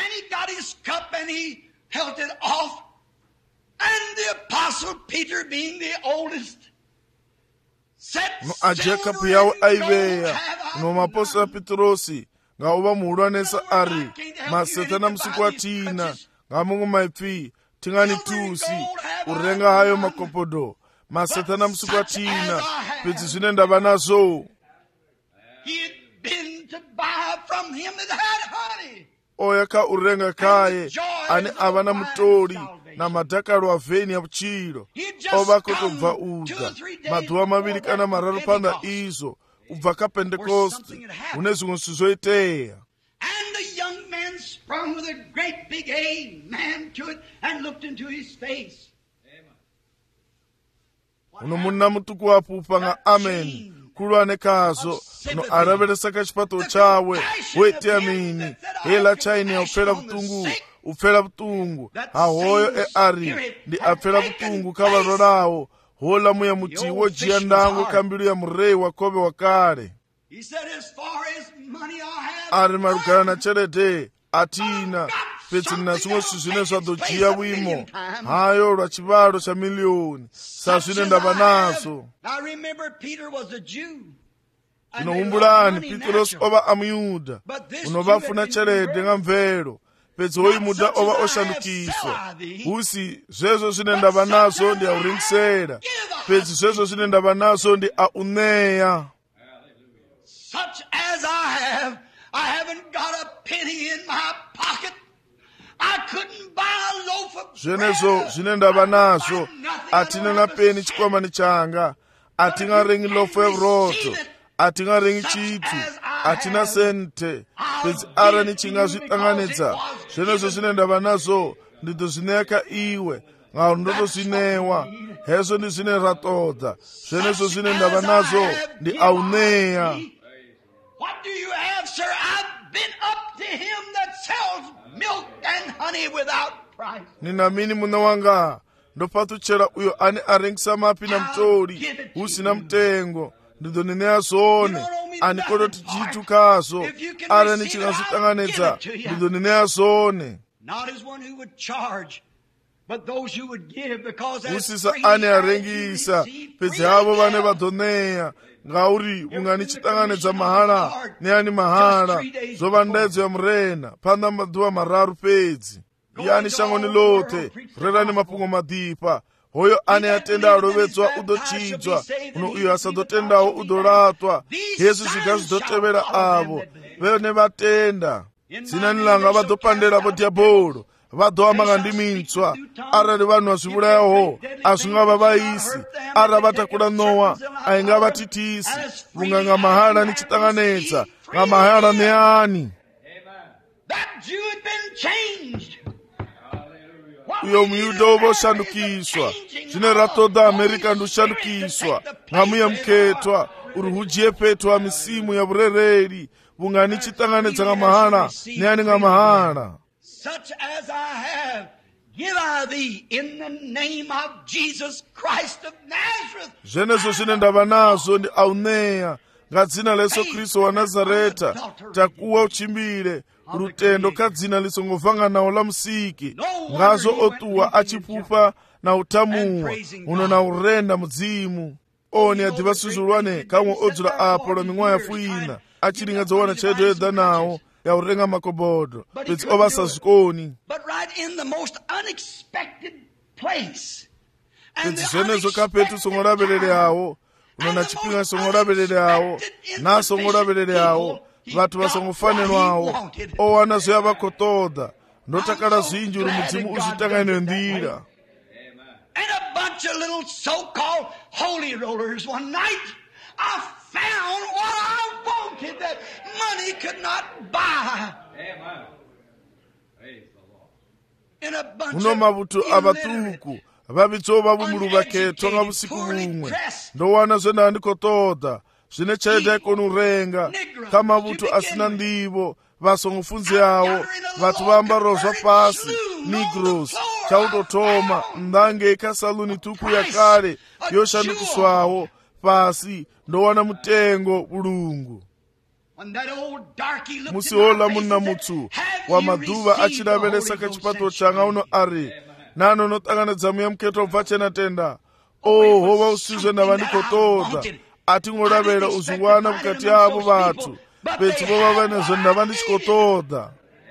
And the Apostle Peter, being the oldest, said, no aje kapu yawe aiveya no maposa Pitrosi nga uva muhulwanesa ari masetana musiku atina nga mungu maipfi tingani tusi urenga hayo makopodo masetana musiku atina pedzi zvine ndava nazvo. He had been to buy from him that had honey. oya ka urenga kaye ane avana mutori na madhakalo avheni yavuchiro ova kotobva udza madhuva maviri kana mararu panda izvo ubva ka Pentekoste une zvimwe zvizoiteya. And the young man sprung with a great big amen to it and looked into his face. uno munna mutuku wapupa nga amen kulwane kazo no aravelesa ka chipato chawe wetiamini hela chaini ya upfela vutungu hahoyo ari ndi apfela vutungu ka valo lawo hola muya muti wojiya ndango ka mbilu ya murei wa kove wa kale. ari malugana na tshelede atina pedzi na zimwe zithu zvine zvadojiya vhuimo hayo lwa chivalo cha miliyoni sa zvine ndava nazvo. Zvinohumbulani Pitrosi ova amuyuda unovafuna tshelede nga mvelo pedzi hoyu muda ova oshandukiswa husi zvezvo zvine ndava nazvo ndi auringisera pedzi zvezvo zvine ndava nazvo ndi auneya. Such as I haven't got a penny in my pocket. I couldn't buy a loaf of bread. Zvenezvo zvine ndava nazvo atina na peni chikwamani changa atingarengi lofu yevroto atingarengi chitu atina sente pedzi ara nichingazvitanganidza zvenezvo zvine ndava nazvo nditozvineka iwe nga ndotozvinewa hezvo ndi zvine ratodza zvenezvo zvine ndava nazvo ndi auneya. What do you have, sir? I've been up to him that sells milk and honey without price. Nina mini muna wanga ndopatuchera uyo ane arengisa mapi na mtori usina mtengo ndidoneneya zone anikototi chitu kazo ara nichingazvitanganidza ndidoneneya zone. Not as one who would charge, but those who would give, because as usisa ane arengisa pedzi havo vane vadoneya ngauri unganichitanganidza mahala neani mahala zova ndedzo ya murena panda madhuva mararu pedzi yani shangoni lothe rerani mapungo madipa hoyo ane atenda alovedzwa udochidzwa uno uyo asadotendawo udolatwa yesu zviga zvidotevera avo vene vatenda zinanilanga vadopandera vodhiabholo vadoamanga ndi mintswa arali vanhu vazvivulayaho azvingava vaisi ara vatakula nowa aingava titisi vunganga mahala nichitanganedza nga mahala neani. uyo muyuda ova oshandukiswa zvine ratoda amerika ndoshandukiswa nga muya muketwa uri hujiye petwa misimu ya vurereri vunga nichitanganedza nga mahala neani nga mahala. Such as I have give I thee in the name of Jesus Christ of Nazareth. Zvenezvo zvine ndava nazvo ndi auneya nga dzina la Yesu Kristu wa Nazareta takuwa uchimbire rutendo ka dzina lisongovanganawo la musiki ngazo otuwa achipupa na utamuwa uno na urenda mudzimu oni adiva suzulwane kamwe odzula apo la ming'oya fuina achilinga dzowana chedo yedha nawo ya urenga makobodo petsi ovasa zvikoni petsi zvenezvo kapetu songoraverere awo unona chipinga songoraverere awo na songoraverere awo vatu vasongofanenwawo owana zoya vakotoda ndotakala zvinji uri mudzimu uzvitangane ndira. And a bunch of little so-called holy rollers one night, I found what I wanted that money could not buy. Amen. Praise the Lord. In a bunch uno mavutu avatuku vavitso vavumulu vaketwa nga vusiku vumwe ndowana zvenda ndikotoda zvine cheda ikonurenga kama vutu asina ndivo vasongofunzi yawo vatu vambarozva pasi Negroes chautotoma ndange ikasaluni tuku ya kare yoshandikiswawo pasi ndowana mutengo ulungu musihola munna mutsu wa madhuva achilavelesa kachipato changa uno ari nano notanganedza muya muketo bva chena tenda hova usizve ndavandikotoda atingoravera uzviwana mukati avo vatu petsi vova vanezvo ndava ndichikotoda.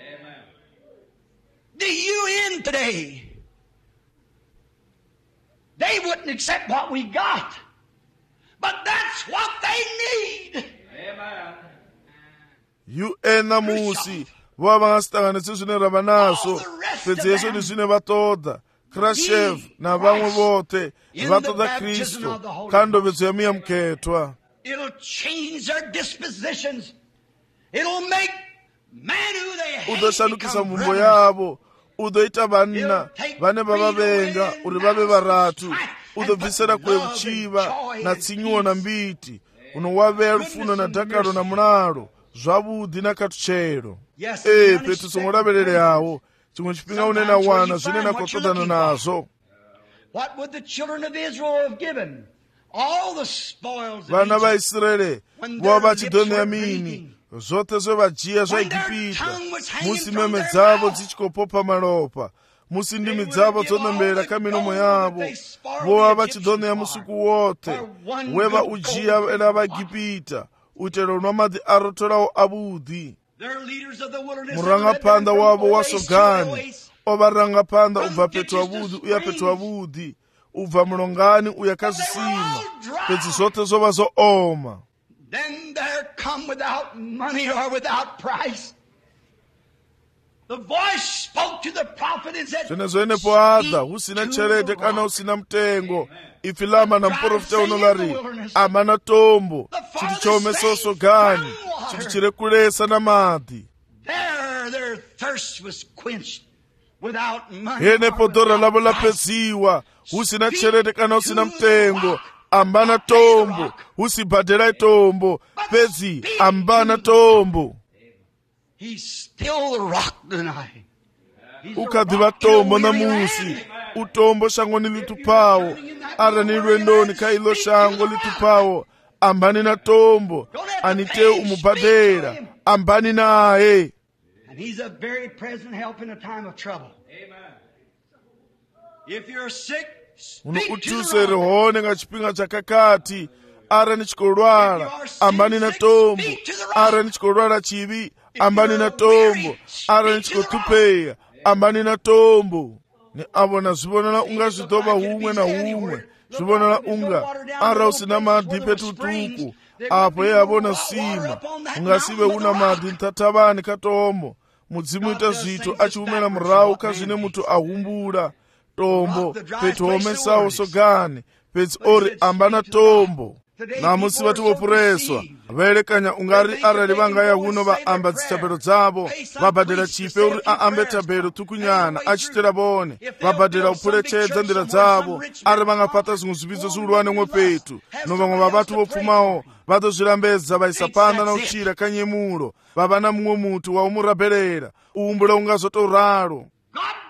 The UN today, they wouldn't accept what we got, but that's what they need. Amen. UN namusi vova vangasitanganisi zvine rava nazvo petsi yeso ndi zvine vatoda. Khrushchev na vamwe vote vatoda Kristu kandovedzo ya muya muketwa. It'll change their dispositions. It'll make man who they hate udoshandukisa become mvumbo brothers. yavo udoita vanna vane vavavenga uri vave varatu udobvisira kweuchiva na tsinyiwo na mbiti unowaveya rufuno na dhakaro na mulalo zvavudi na katuchero. Petu songoraverere yawo chimwe chipinga unena wana zvine nakotodana nazvo. What would the children of Israel have given? All the spoils of vana Egypt. vaIsraele vova vachidhonera mini zvote zvevajiya zvaigipita musi meme dzavo dzichikopopa malopa musi ndimi dzavo dzonombera kaminomo yavo vova vachidhonera musuku wote weva ujiya elavagipita utero unomadzi arotorawo avudhi. murangapanda wavo wasogani ovarangapanda ubva petu avudhi uya petu avudhi ubva mulongani uya kazvisima pedzi zvote zvova zooma. Then there come without money or without price. The voice spoke to the prophet and said, zvenezoenepo adha husina cherete kana usina mutengo ifilama na muprofita unolari amana tombo chiti chomesoso gani chiti chiri kulesa na madhi. There their thirst was quenched without money. Henepo dora lavo lapedziwa husina cherete kana usina mutengo ambana tombo usibhadhera tombo pedzi ambana tombo. He's still the rock tonight. ukadhiva tombo namusi utombo shango ni litupawo ara ni lwendoni kailo shango litupawo ambani na tombo anite umubhadhera ambani naye. And he's a very present help in a time of trouble. Amen. If you're sick, uno utusere hone nga chipinga chakakati ara nichikolwala ambani na tombo ara nichikolwala chivi ambani na tombo ara nichikotupeya ambani na tombo. Ni avona zvivonana unga zvidhova humwe na humwe zvivonana unga ara usina madhi petutuku apo ye avona sima ungasive una madhi ntatavani katombo mudzimu ita zvito achihumera murau kazvine mutu ahumbura tombo petu homesawo sogani pedzi ori ambana tombo. namusi vati vopureswa vaerekanya ungari arali vangaya huno vaamba dzitabhero dzavo vabhadhera chipe uri aambe tabhero tukunyana achitera vone vabhadhera upurechedza ndira dzavo ari vangapata zvimwe zvividzo zviurwane mwe petu no vamwe vavatu vopfumawo vatozvirambedza vaisapanda na uchira kanyemulo vava na mumwe mutu waumurabherera uumbula ungazotoralo.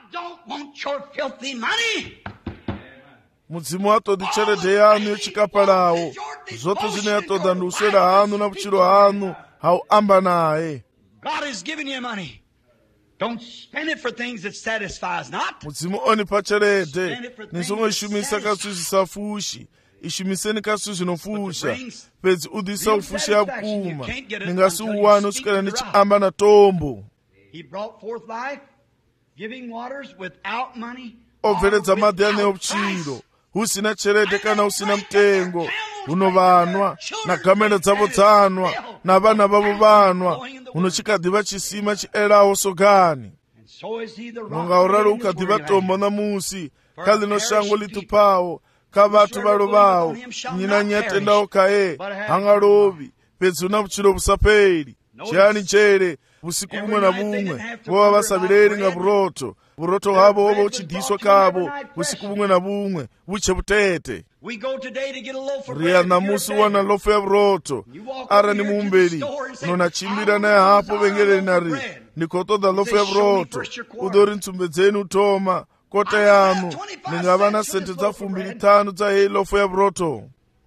want your filthy money. mudzimu watodi tshelede yanu yechikapalawo zote zvine yatoda ndi uswera hanu na vuchiro hanu hauamba naye. God has given you money. Don't spend it for things that satisfies not. mudzimu onipa tshelede nisongoishumisa kasu zvisafushi, ishumiseni kasu zvinofusha, pedzi udhisa ufushi yavukuma ningasi uwane uswikana nechiamba na tombo. He brought forth life, giving waters without money. obveredza madhi ane ubuchiro usina tshelede kana usina mutengo, unovanwa na gamera dzavo dzanwa na vana vavo vanwa, unochikadhiva chisima chielawo sogani. mungaurari ukadhiva tombo namusi kalino shango litupawo kavatu valovawo nyina nyatendawo kaye hangalovi pedzi una vuchiro vusaperi. chiyani chere usiku bumwe na bumwe vova vasavireri nga vuroto, vuroto havo vova uchidhiswa kavo usiku bumwe na bumwe vuche vutete. riya namusi wana lofu ya vuroto ara ni muumberi unonachimbira naye hapo vengeleni nari nikotoda lofu ya vuroto udori ntsumbe dzenu utoma kota yanu ningava na sente dza 25 dza hei lofu ya vuroto.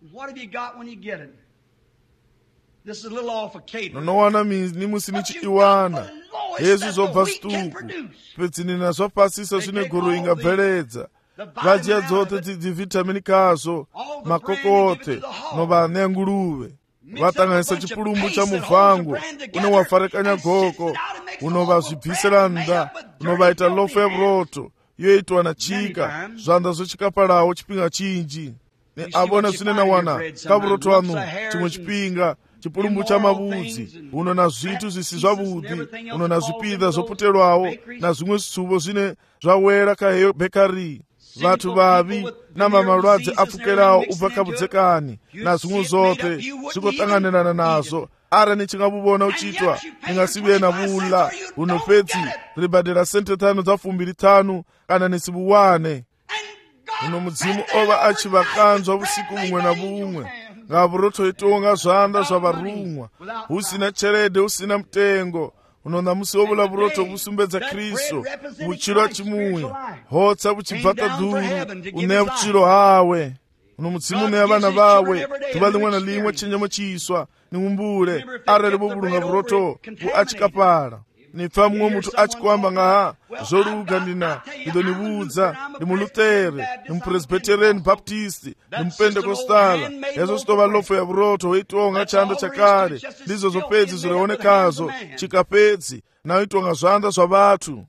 nonowana ni musi nichiiwana hezvi zobva situku pedzi nina zvapasisa zvine guru ingabveredza vadya dzote dzivhitamini kazo makokote novana yanguruve vatanganisa chipulumbu cha muvhangu unowafarekanya goko unovazvibvisira nda unovaita lofu ya vuroto yoitwa na chika zvanda zvochikapalawo chipinga chinji neavona zvine nawana kavuroto anu chimwe chipinga chipulumbu cha mavudzi uno na zvitu zvisi zvavudi uno na zvipida zvoputelwawo na zvimwe zvitsuvo zvine zvawera kaheyo bhekari. vatu vavi na mamalwadze apfukelawo ubva kabudzekani na zvimwe zote zvikotanganirana nazo. ara nichingavuvona uchitwa ningasiviye na vula uno pedzi ribadira sente 5 dza 25 kana nisivuwane. uno mudzimu ova achivakanzwa vusiku bumwe na bumwe nga vuroto itonga zvanda zvavarumwa usina tshelede usina mutengo. unonda musi wovula vuroto vusumbedza kristu vuchiro chimuya hotsa vuchibvata dhuru une vuchiro hawe. uno mudzimu neya vana vawe tuva limwe na limwe chenyamo chiiswa niumbule arali vovulunga vuroto vuachikapala. nipfa mumwe mutu achikwamba ngaha zvoruga ndina idonivudza ndimulutere nimupresbyterian baptisti nimupendekostala hezvo zvitova lofu ya vuroto weitonga chanda chakare ndizvo zvopedzi zvireonekazo chikapedzi naoitonga zvanda zvavatu.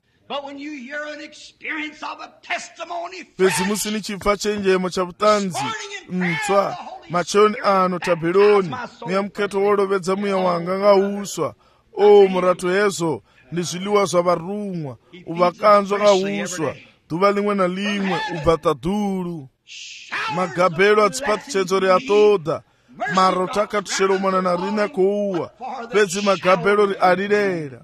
pedzi musini chipfa chenjemo chavutanzi mtswa machoni ano tabheloni niyamuketo wolovedza muya wanga ngauswa murato hezvo ndizviliwa zvavarumwa uvakanzwa ngauswa dhuva limwe na limwe ubvata dhuru. magabhelo atsipati chedzo reatoda marota akatusheromana na rina kouwa pedzi magabhelo riarirera.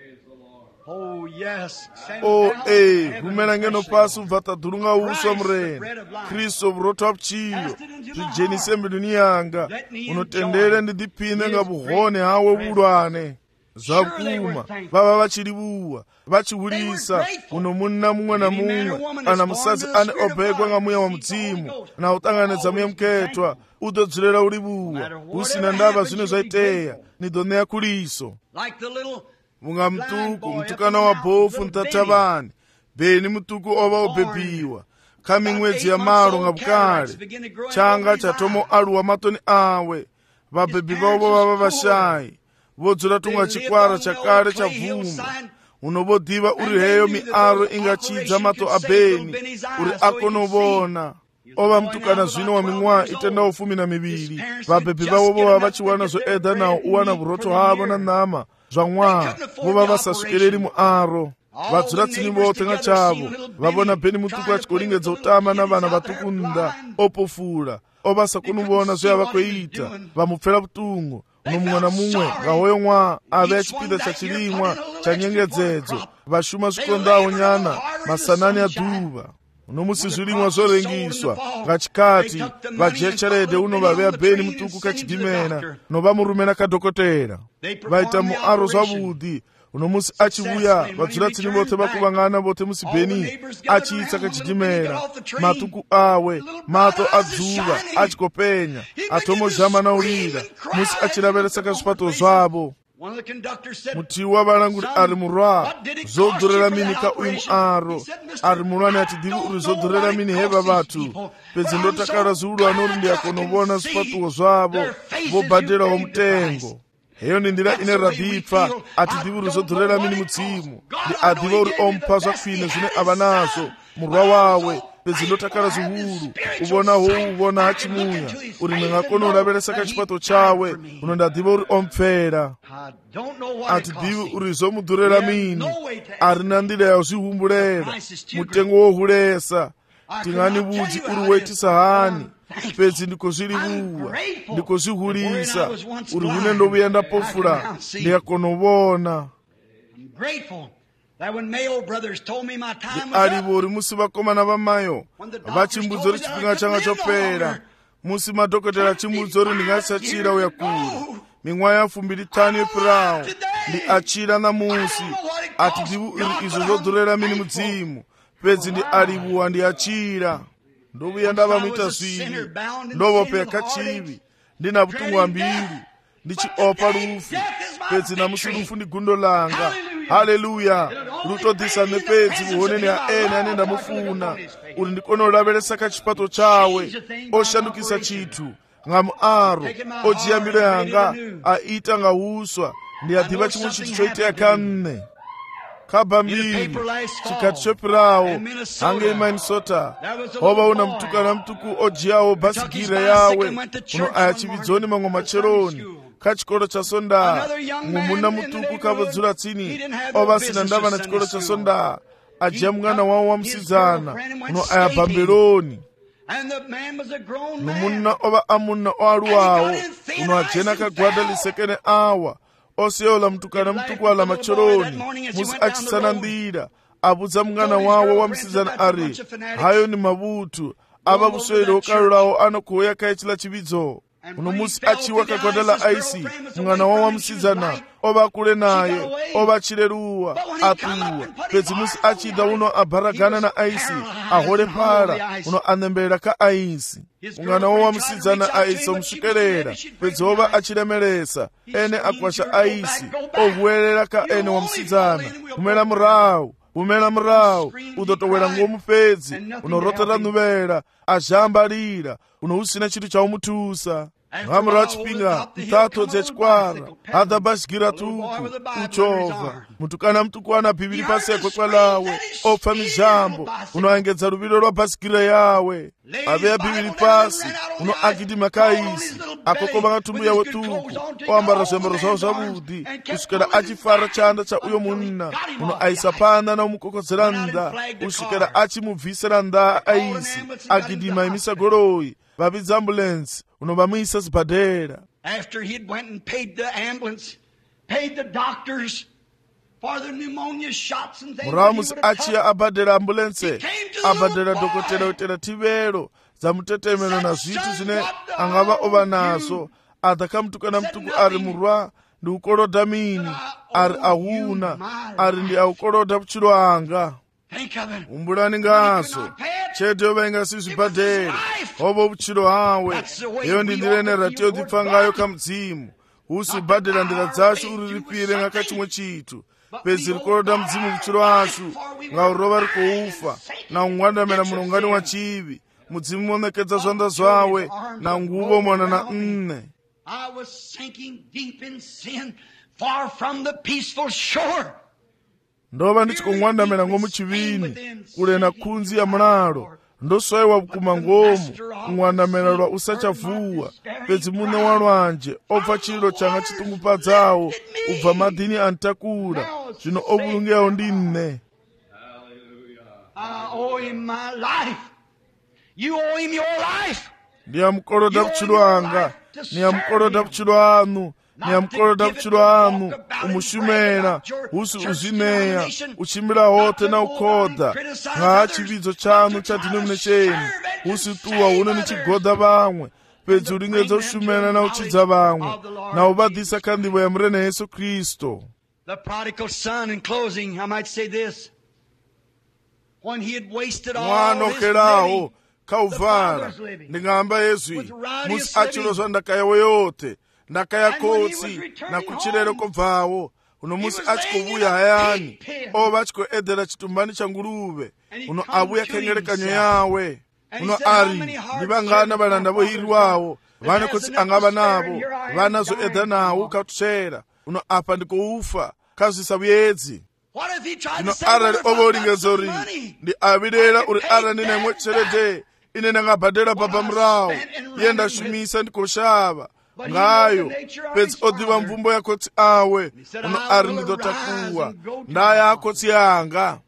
rumena ngeno pasi ubvata dhuru ngauswa murena kristu vuroto avuchiro zvijenise mbiduni yanga unotendere ndidipinde nga vuhone hawe vulwane. zvakuma vava vachirivuwa vachihurisa uno munna mumwe na mumwe kana musadzi ane obhekwa nga muya wa mudzimu na utanganidza muya muketwa udodzulera ulivuwa usina ndava zvine zvaiteya nidoneya kuliso. munga mtuku mtukana wa bofu ntatavani beni mutuku ova obhebiwa kami mwedzi ya malo nga vukale changa chatomo aluwa matoni awe vabhebi vavo vava vashayi vodzula tunga chikwara chakare chavuma unovodhiva uri heyo miaro ingachidza mato abeni uri akonovona. ova mutukana zvino wa ming'wa itendawo 12 vabhebi vavo vova vachiwana zvoedha nawo uwana vuroto havo na nama zvamwaa vova vasasvikereri muaro. vadzura tsini vote nga chavo vavona beni mutuku achikoringedza utama na vana vatukunda opofula ovasakunuvona zvoyava kweita vamupfera vutungu. uno mumwe na mumwe ngahoyo mwa ave achipinda chachirimwa chanyengedzedzo vashuma zvikondawo nyana masanani adhuva. uno musi zvirimwa zvorengiswa ngachikati vadye cherede uno vaveya beni mutuku kachigimena nova murume na kadhokotera vaita muaro zvavudi uno musi achiuya vadzura tsini vothe vakuvangana vothe musi beni achiitsa kachitimera matuku awe mato adzuva achikopenya atomozhama naulira musi achilaveresa kazvipato zvavo. Muti wavalanguri ari murwa zodhurera mini ka uyu muaro ari murwani atidhivi uri zodhurera mini heva vatu pedzi ndotakara ziulwani uri ndiyakonovona zvipatuwo zvavo vobhadherawo mutengo. Heyo ndi ndira ine radhipfa atidhivi uri zodhurera mini mudzimu ndi adhiva uri omupa zvakwine zvine ava nazvo murwa wawe pedzi ndotakara zihuru uvona hou uvona hachimuya uri ndingakona ulaveresa kachipato chawe uno ndadhiva uri omupfera. Atidhivi uri zomudhurera mini arina ndira yazvihumbulera mutengo wohulesa tingani vudzi uri weitisa hani pedzi ndikozvirivuwa ndikozvihulisa uri hune ndovuya ndapofura ndikakonovona. Alivo uri musi vakomana vamayo vachimbudzo ri chipinga changa chopera musi madhokotera chimbudzo ri ndingasachira uya kuru mimwe ya 25 yepirawo ndi achira namusi atidhivi uri izvo zvodhurera mini mudzimu pedzi ndi alivuwa ndi achira ndovuya ndava muita zviri ndovope kachivi ndina vutumwa mbiri ndichiopa rufu pedzi namusi rufu ndi gundo langa. Haleluya rutodhisa nepedzi vuhoneni haene anenda mufuna uri ndikona ulaveresa kachipato chawe oshandukisa chitu ng'amuaro ojiya milo yanga aita ng'ahuswa ndiyadhiva chimwe chitu choitea kamne kaba mbiri chikati chopirawo hange Minnesota hova una mtukana mtuku ojiyawo basigire yawe uno ayachividzoni mamwe macheroni kachikoro cha sonda mumuna mutuku kavodzura tsini ovasina ndava na chikoro cha sonda ajiya mwana wawo wamusidzana uno aya bambeloni nomuna ova amuna oaluwawo uno ajena kagwada lisekene awa oseola mtukana mtuku ala machoroni musi achisana ndira abudza mwana wawo wamusidzana ari hayo ni mavutu ava vuswere okalulawo anokuya kaichila chividzo uno musi achiwa kagwada la aisi mwana wawo wamusidzana ova kule naye ova chileruwa apuwa pedzi musi achida uno abharagana na aisi aholepala uno anemberera ka aisi mwana wawo wamusidzana aisi omusvikerera pedzi ova achilemelesa ene akwasha aisi ohuwerera ka ene wamusidzana umela murawu udotowera ngomupedzi unorotera nuvera azhambalira uno usina chitu chaumutusa ngamura chipinga mtato dzechikwara hadha basigira tuku uchova mutukana mtukwana bhibiri pasekwe kwalawe opfa mizhambo unoangedza ruviro rwa basigira yawe aveya bhibiri pasi uno akidima kaisi akokova ngatumbu yawe tuku oambara zvembero zvavo zvavudi kusvikira achifara chanda cha uyo munna uno aisa pana na umukokodzera nda kusvikira achimubvisira nda aisi akidima imisa goroyi vavidza ambulance unovamisa zvibhadhera. After he'd went and paid the ambulance, paid the doctors for the pneumonia shots and things. Muramus achiya abhadhera ambulance, abhadhera dhokotera utera tivero zamutetemeno na zvitu zvine angava ova nazo. Adhakamtukana mtuku ari murwa ndi ukoloda mini ari ahuna ari ndi aukoloda puchiro anga. Umbulani ngaso chete ovenga sizvibhadhera ovo puchiro hawe iyo ndindirene ratio dzipfangayo kamudzimu usibhadhera ndira dzacho uriripire ngaka chimwe chitu pedzi rikoloda mudzimu puchiro ashu ngaurova rikoufa na ungwandamira mulongani wa chivi mudzimu monekedza zvanda zvawe na nguvo mwana na nne. I was sinking deep in sin far from the peaceful shore. Ndova ndichikongwandamira ngomuchivini kule na kunzi ya mlalo ndoswaiwa vukuma ngomu ngwandamira lwa usachavuwa pedzi mune walwanje obva chilo changa chitungupadzawo ubva madhini antakula zvino ovulungiyawo ndinne. I owe him my life. You owe him your life. Ndiyamukoloda puchilo anga ndiyamukoloda puchilo anu ndiyamukoloda puchilo anu umushumera usi uzineya uchimira hote na ukhoda ng'a chividzo chanu cha denomination usi tuwa uno nichigodha vamwe pedzi uringedza ushumera na uchidza vamwe na uvadhisa kandivo ya murene Yesu Kristo. The prodigal son, in closing, I might say this. When he had wasted all mwana his okhelawo living, khauvala nding'amba yezwi musi achilozwa ndaka yawo yote ndaka ya khotsi na kuchilelo kobvawo uno musi achikuvuya hayani ova achikuedera chitumbani cha nguluve uno avuya khengelekano yawe uno ari ndi vangana valanda vohiriwawo vane khotsi angava navo vana zoedha nawo katuchera uno apa ndikuufa khazwisa vuyedzi uno arali ovolingezo ri ndi avilela uri ara ndinemwe tshelede ine ndangabhadhela baba murawo iye ndashumisa ndikoshava ngayo pedzi odiva mvumbo ya khotsi awe uno ari ndidotakuwa ndaya khotsi yanga.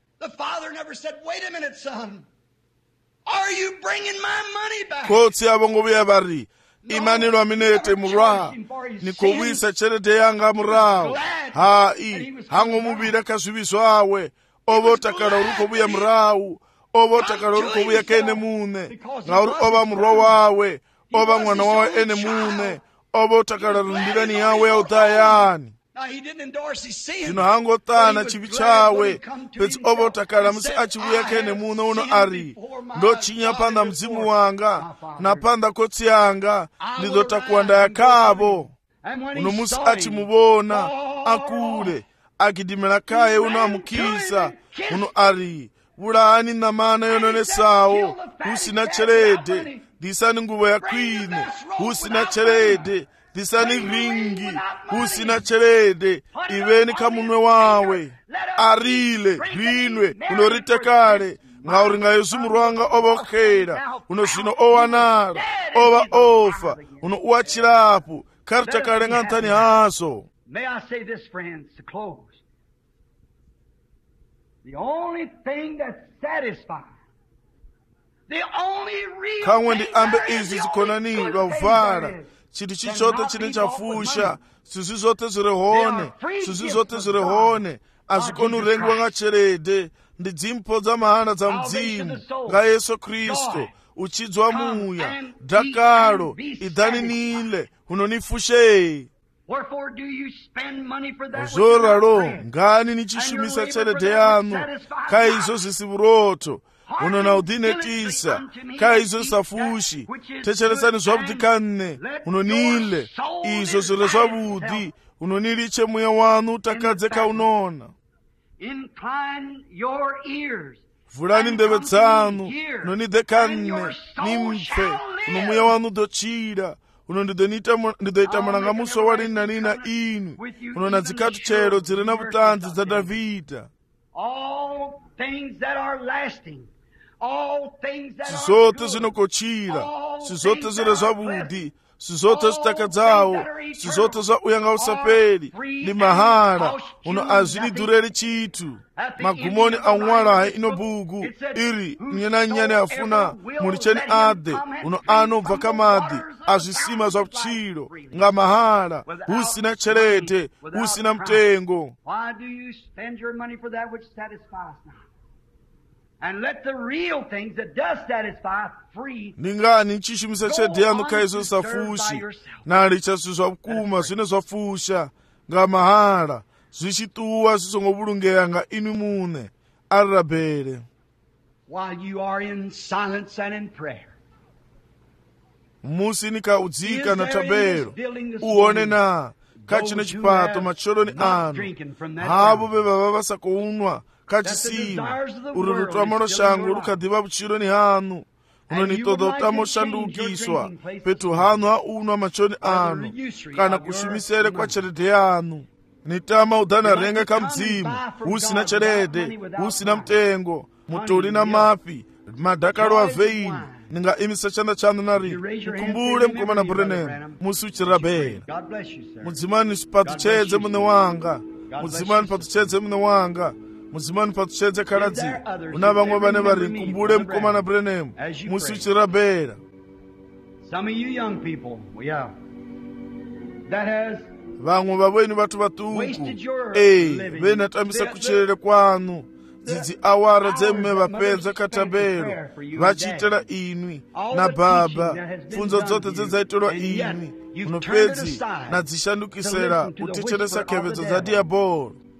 Khotsi avo ngovuya vari imanilo aminete murwa nikowisa tshelede yanga murawo hai hangomuvila kazwiviso awe ovotakala uri kovuya murawu ovotakala uri kovuya kene mune ngauri ova murwa wawe ova mwana wawe ene mune ovotakala rundilani yawe yautayani zvino hangotana chivi chawe pedzi ovotakala musi achivuya kene muno uno ari ndochinya panda mzimu wanga napanda khotsi yanga ndizotakuwa ndayakavo uno musi achimuvona akule akidimela kaye uno amukisa uno ari vulani namana yononesawo husina tshelede disani nguvo ya kwine husina tshelede disani ringi husina tshelede iveni khamunwe wawe arile rwinwe unoritekale ngauri ngayesu murwanga ova okhela uno zvino owanala ova ofa uno uwachilapo kharitakale nga nthani haso. May I say this, friends, to close? The only thing that satisfies, the only real kamwe thing ndi ambe there is, izi the zikhonani only good lwavara thing there is, chinthu chichote chine chafusha sizi zote zirehone sizi zote zirehone azikoni urengwa nga tshelede ndi dzimpho dza mahana dza mdzimu nga yesu kristu uchidzwa muya dakalo idhaninile unonifushe. Wherefore do you spend money for that which is zoralo not bread? ngani nichishumisa tshelede yanu kaizo zisivuroto uno na udhinetisa kaizo safushi techeresani zwavudi kanne unonile izo zile zwavudi unoniliche muya wanu utakadze kaunona. Incline your ears. vulani ndeve dzanu unonidhe kanne nimfe uno muya wanu dochira uno ndidoita malangamuso walini na nina inu uno na dzikatu chero dziri na vutanzi dza davhida. All things that are lasting, all things that are sizote good, zinokochira all sizote things zile that are zvavudi pleasant, sizote zitakadzawo sizote zva uya nga usaperi ndi mahara uno azvinidhureri chitu magumoni amwalaha ino bhuku iri nyenanyane afuna mulicheni adhe uno anobva kamadhi azvisima zvakuchiro nga mahara husina tshelede husina mutengo. Why do you spend your money for that which satisfies not? And let the real things that does satisfy free. ningani nchishumisa tshelede yanu kaizo safushi nalicha zvinhu zvakukuma zvine zvafusha nga mahara zvichituwa zvisongovulungeya nga inu mune arirabhere. While you are in silence and in prayer, musi nikaudzika na tabero uone na kachine chipato macholoni anu havo vevava vasakounwa kachisima uri rutwamano shangu rukadhiva vuchironi hanu unonitodotamo shandukiswa petu hanu haunwa machoni anu kana kushumisere kwa tshelede yanu nitama udhana renga kamdzimu husina tshelede husina mutengo mutoli na mapi madhakalo aveini ninga imisa chanda chanu nari kumbule mkomana Branham musi uchirabhera mudzimani patu chedze mune wanga mudzimani patu chedze mune wanga mudzimani patu chedze kaladzi una vamwe vane vari kumbule mkomana Branham musi uchirabhera. some of you young people, that has vamwe vavweni vatu vatuku venatambisa kucherere kwanu dzidzi awara dzemme vapedza katabero vachiitira inwi na baba pfunzo dzote dzedzaitirwa inwi unopedzi nadzishandukisera kuticheresa khevedzo dza diabolo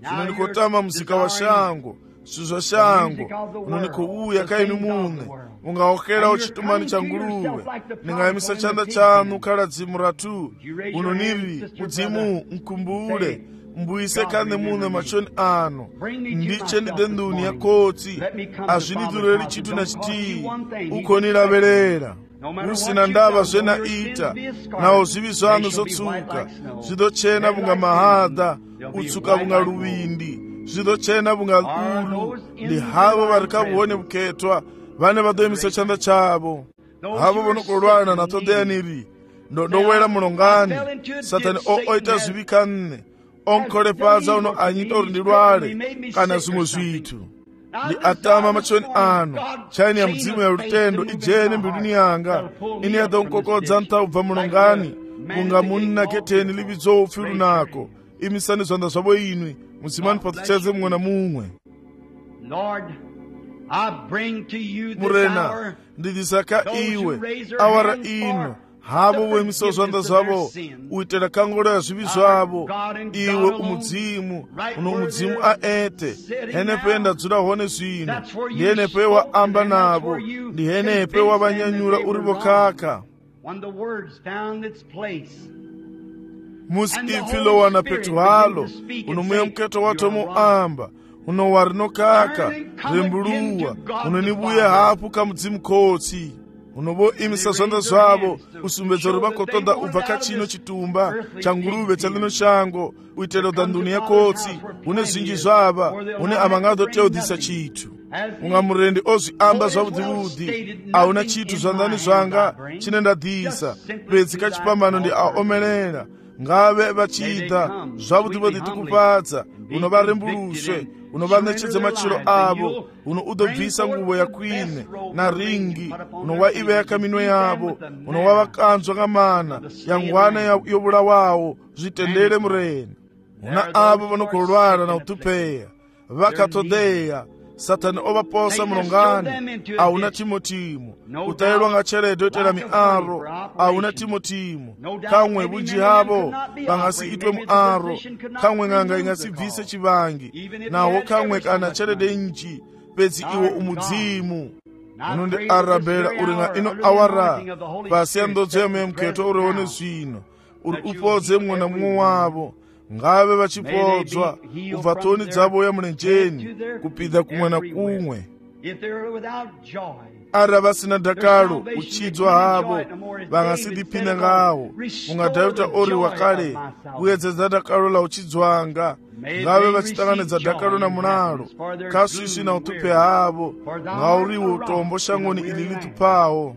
zvino ndikotama muzika wa shango, zvizo shango unonikuuya kaini mune ungaokera uchitumani cha nguruwe, ningayimisa chanda chanu kala dzimu ratu unoniri mudzimu mkumbule mbuise kane mune machoni ano ndiche ndide nduni ya koti azvinidureri chitu na chitii ukonilaverera usina ndava zvena ita nawo zivi zvanu zotsuka zvidochena vunga mahadha utsuka vunga luvindi zvidochena vunga ulu ndi havo vari kavuone vuketwa vane vadoyimisa chanda chavo havo vanokolwana natodeyaniri ndowela mulongani satani oita zvivikanne onkolepadza uno anyita uri ndilwale kana zvimwe zvitu ndi atama machoni ano chaini ya mudzimu ya lutendo ijene mbiduni yanga ini yadonkokodza ntaubva mulongani kunga munnaketeni lividzo ufiru nako imisani zvanda zvavo inwi mudzimani patucheze mumwe na mumwe. Murena ndidisaka iwe awara ino havo wemisa zvanda zvavo uitela kangolo ya zvivi zvavo iwe umudzimu uno mudzimu aete henepe ndadzura hone zvino ndihenepe waamba navo ndihenepe wavanyanyura uri vokaka musi ifi lowana petu halo unomuya muketo watomo amba uno warinokaka rembuluwa unonivuya hapu kamudzimu kotsi unovo imisa zvanda zvavo usumbedza uri vakotoda ubva kachino chitumba cha nguruve chalino shango uitela uda nduni yakotsi une zvinji zvava une avangadoteudhisa chitu unga murendi ozviamba zvavudzi-vudzi auna chitu zvandani zvanga chine ndadhisa pedzi kachipambano ndi aomelela ngave vachiita zvavudzi-vudzi tikupadza unovarembuluswe unovanetshedze machilo avo uno udobvisa nguvo ya kwine na ringi unowaiveka minwe yavo unowavakanzwa kamana yangwana yovulawawo zvitendere mureni una avo vanokolwala na utupeya vakatodeya satani ovaposa mulongani auna timotimo utayelwa nga cheredo itela miaro auna timotimo kamwe vunji havo vangasiitwe muaro kamwe ng'anga ingasibvise chivangi nawo kamwe kana cherede nji pedzi iwo umudzimu unondi arabela uri nga ino awara pasi ya ndodzo ya muyemuketo urione zvino uri upodze mumwe na mumwe wavo ngave vachipodzwa ubva toni dzavo ya mulenjeni kupinda kumwe na kumwe ara vasina dakalo uchidzwa havo vangasidipinda ngawo ungadhauta ori wakale kuyedzedza dakalo la uchidzwanga ngave vachitanganidza dakalo na munalo kasvisi na utupe havo ngauriwe utombo shangoni ili litupawo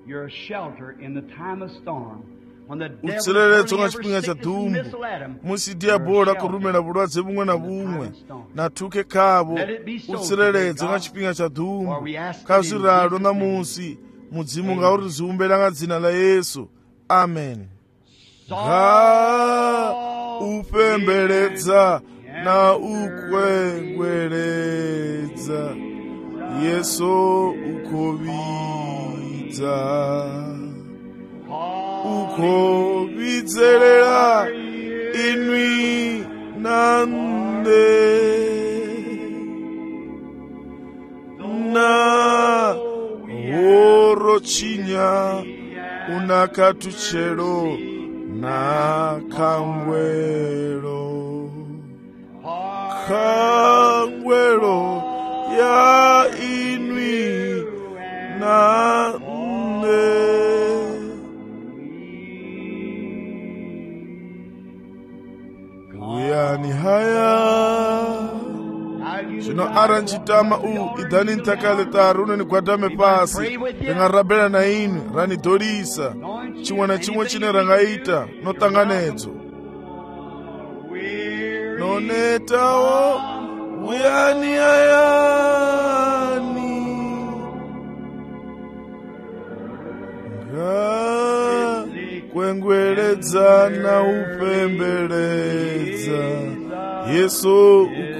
utsireletso nga chipinga cha dhumbu musi diabola kurumela vulwadze vumwe na vumwe na tuke kavo utsireletso nga chipinga cha dhumbu kazviralo na musi mudzimu ngauri ziumbela nga dzina la Yesu amen. Nga upembeledza na ukwengweledza Yesu ukovidza ukovidzerera inwi nande na horochinya unakatuchero na kangwelo ya inwi nande. Yani haya zvino aranchitama idhani ntakale taru nigwadame pasi ringarabela na inu ranidhorisa chimwe na chimwe chine rangaita notanganedzo nonetawo uyani hayani kwengweledza na upembeledza Yesu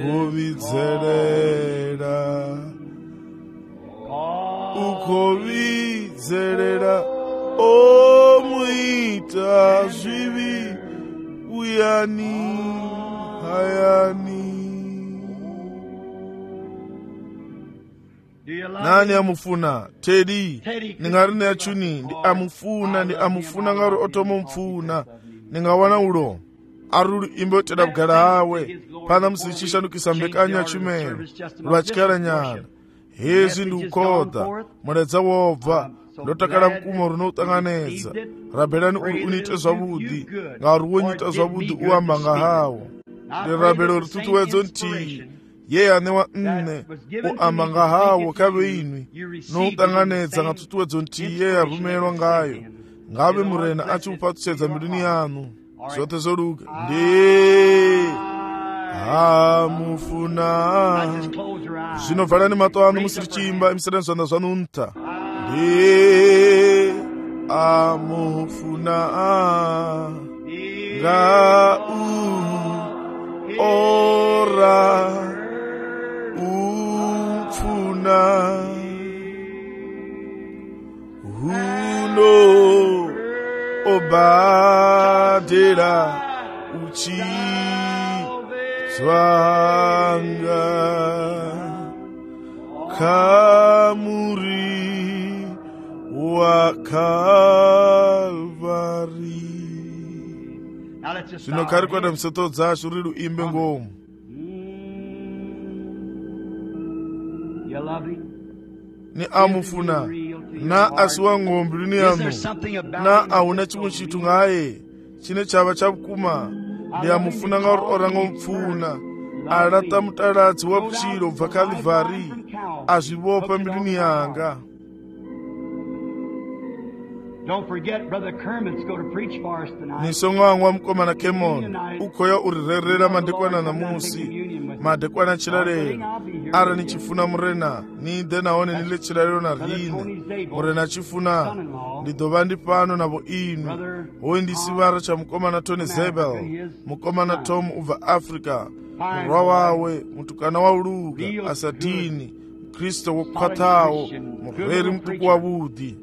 ukovidzerera omuita zvivi uyani hayani nani amufuna Teddy ningari ne achuni ndi amufuna ngari otomo mfuna ningawana ulo arulu imbo teda bugala hawe pana msichisha nukisambekanya chumero lwachikala nyana hezi ndi ukoda muledza wobva ndotakala mkumo runotanganedza rabelani uri unite zwabudi ngari wonyita zwabudi uamba ngahawo ndi rabelo rututuwedzo nti ye anewa nne uamba ngahawo kabe inwi noutanganedza ngatutuwedzo nti ye arumelwa ngayo ngabe murena achiupatutsedza miluni yanu zote zoluka ndi amufuna zvinovhalani mato anu musiri chimba emisarani zvanda zvanu nta ndi amufuna ngau ora ufuna huno obadera uchizwanga kamuri wa Kalvari. Zvinokari kwada mseto dzashu riri uimbe ngomu. Ni amufuna na asiwa ngombi lini yanu na auna chimwe chitu ngaye chine chava chabukuma ndi amufuna nga orango mpfuna alata mutaladzi wa kuchiro bva Kalvari azvivopa milini yanga. Don't forget, Brother Kermit's going to preach for us tonight. Nisongwa mkomana Kemon ukoya urirerera madekwana na musi madekwana chirarero ara nichifuna murena ni denaone nile chirarero na rine murena chifuna ndidova ndi pano navo inu hoyi ndisivara cha mkomana Tony Zebel mkomana Tom uva Africa murwa wawe mutukana wa uluga asadini Kristo wokwatawo mureri mtuku wa budi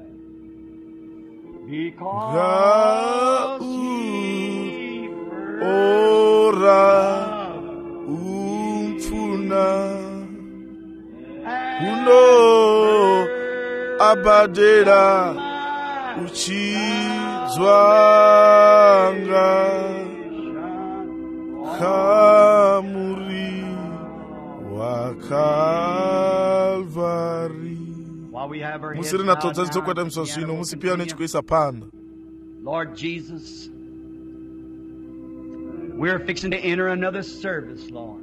ngau ora umfuna huno abadera uchizwanga kamuri wa Kalvari. Musiri na todza dzizokwata miswaswino musipia nechikuisa panda. Lord Jesus, we're fixing to enter another service, Lord.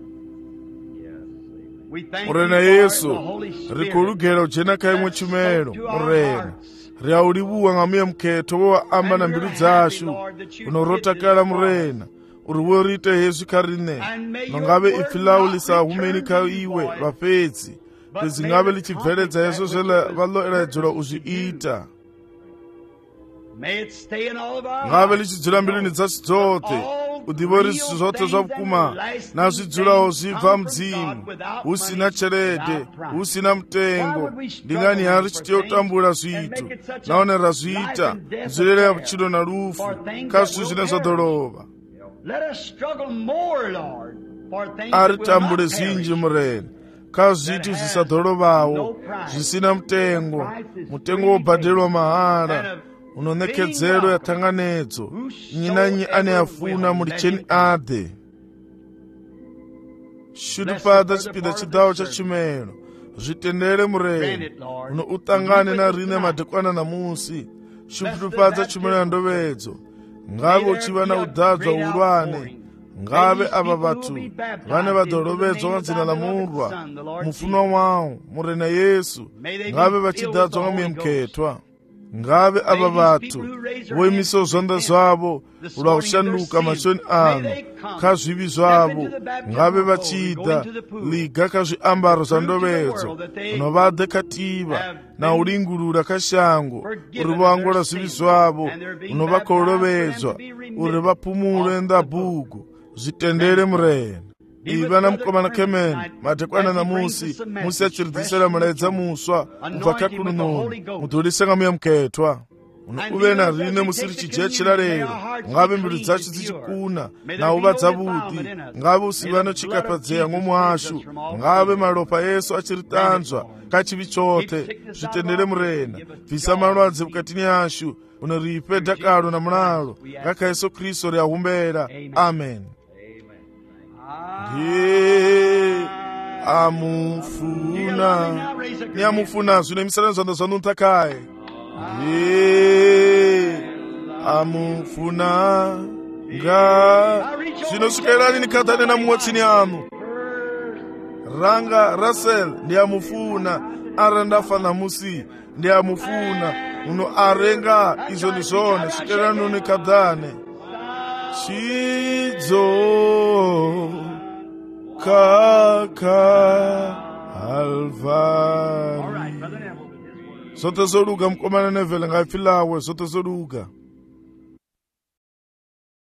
We thank you for the Holy Spirit. Rikulugera ujena kaimwe chumero murena riaulibuwa ngamie mketo wa amba na mbiru zashu unorotakala murena uruwe rite Yesu karine nongabe ifilaulisa humenika iwe vapedzi pezingabe lichibveredza yeso zvela valoeredzera uzviita ngabe lichidzura mbilini dzasi dzote udivori zvote zvabukuma nazvidzurawo zvibva mudzimu usina cherede usina mutengo ndingani hari chitiyotambura zviito naonera zviita mzvirere vuchido na rufu kazvi zvine zvadorova ari tambure zhinji murena kazvitu zvisadhorovawo zvisina mutengo wobhadelwa mahara unonekedzero yatanganedzo nyinanyi ane afuna muri cheni ade shudupadza chipinda chidawo chachimero zvitendere murena uno utangane na rine madekwana namusi shudupadza chimero yandovedzo ngave uchiva na udhadzwa urwane ngave ava vatu vane vadorovedzwa nzina la murwa mufunwa wawo murena Yesu ngave vachidhadzwa ngamie mketwa ngave ava vatu voimisawo zvanda zvavo lwa kushanduka mashoni ano kazvivi zvavo ngave vachida liga kazviambaro zvandovedzo unovadhe kativa na ulingurura kashango uri voangora zvivi zvavo unovakorovedzwa uri vapumule ndabhugu zvitendere murena iva na mukomana Kemen madekwana na musi achiridzisera mulaedza muswa ubva kakunununu mudhurise ngamuya muketwa uve na rine musi richidyera chilarero, ngave mbiru dzacho dzichikuna nauva dzavudi, ngave usiva nochikapadzeya mwomo ashu, ngave malopa Yesu achiritanzwa kachivi chote, zvitendere murena, bvisa malwadze mukatini ashu, unoripe dakalo na mulalo, ngaka Yesu Kristu riahumbera. Amen. Ndiye amufuna, ni amufuna zvine misanenzvando zvanutakaye. Ndiye amufuna, nga zvinosvikairani nikadhane namuotsini anu. Ranga Russell ndi amufuna, arandafa namusi ndi amufuna, uno arenga izvo ndizvone, svikairani unikadhane. Chidzo kaka Alvari. Zote zoduka mkomana Neville ngaifilawe, zote zoduka.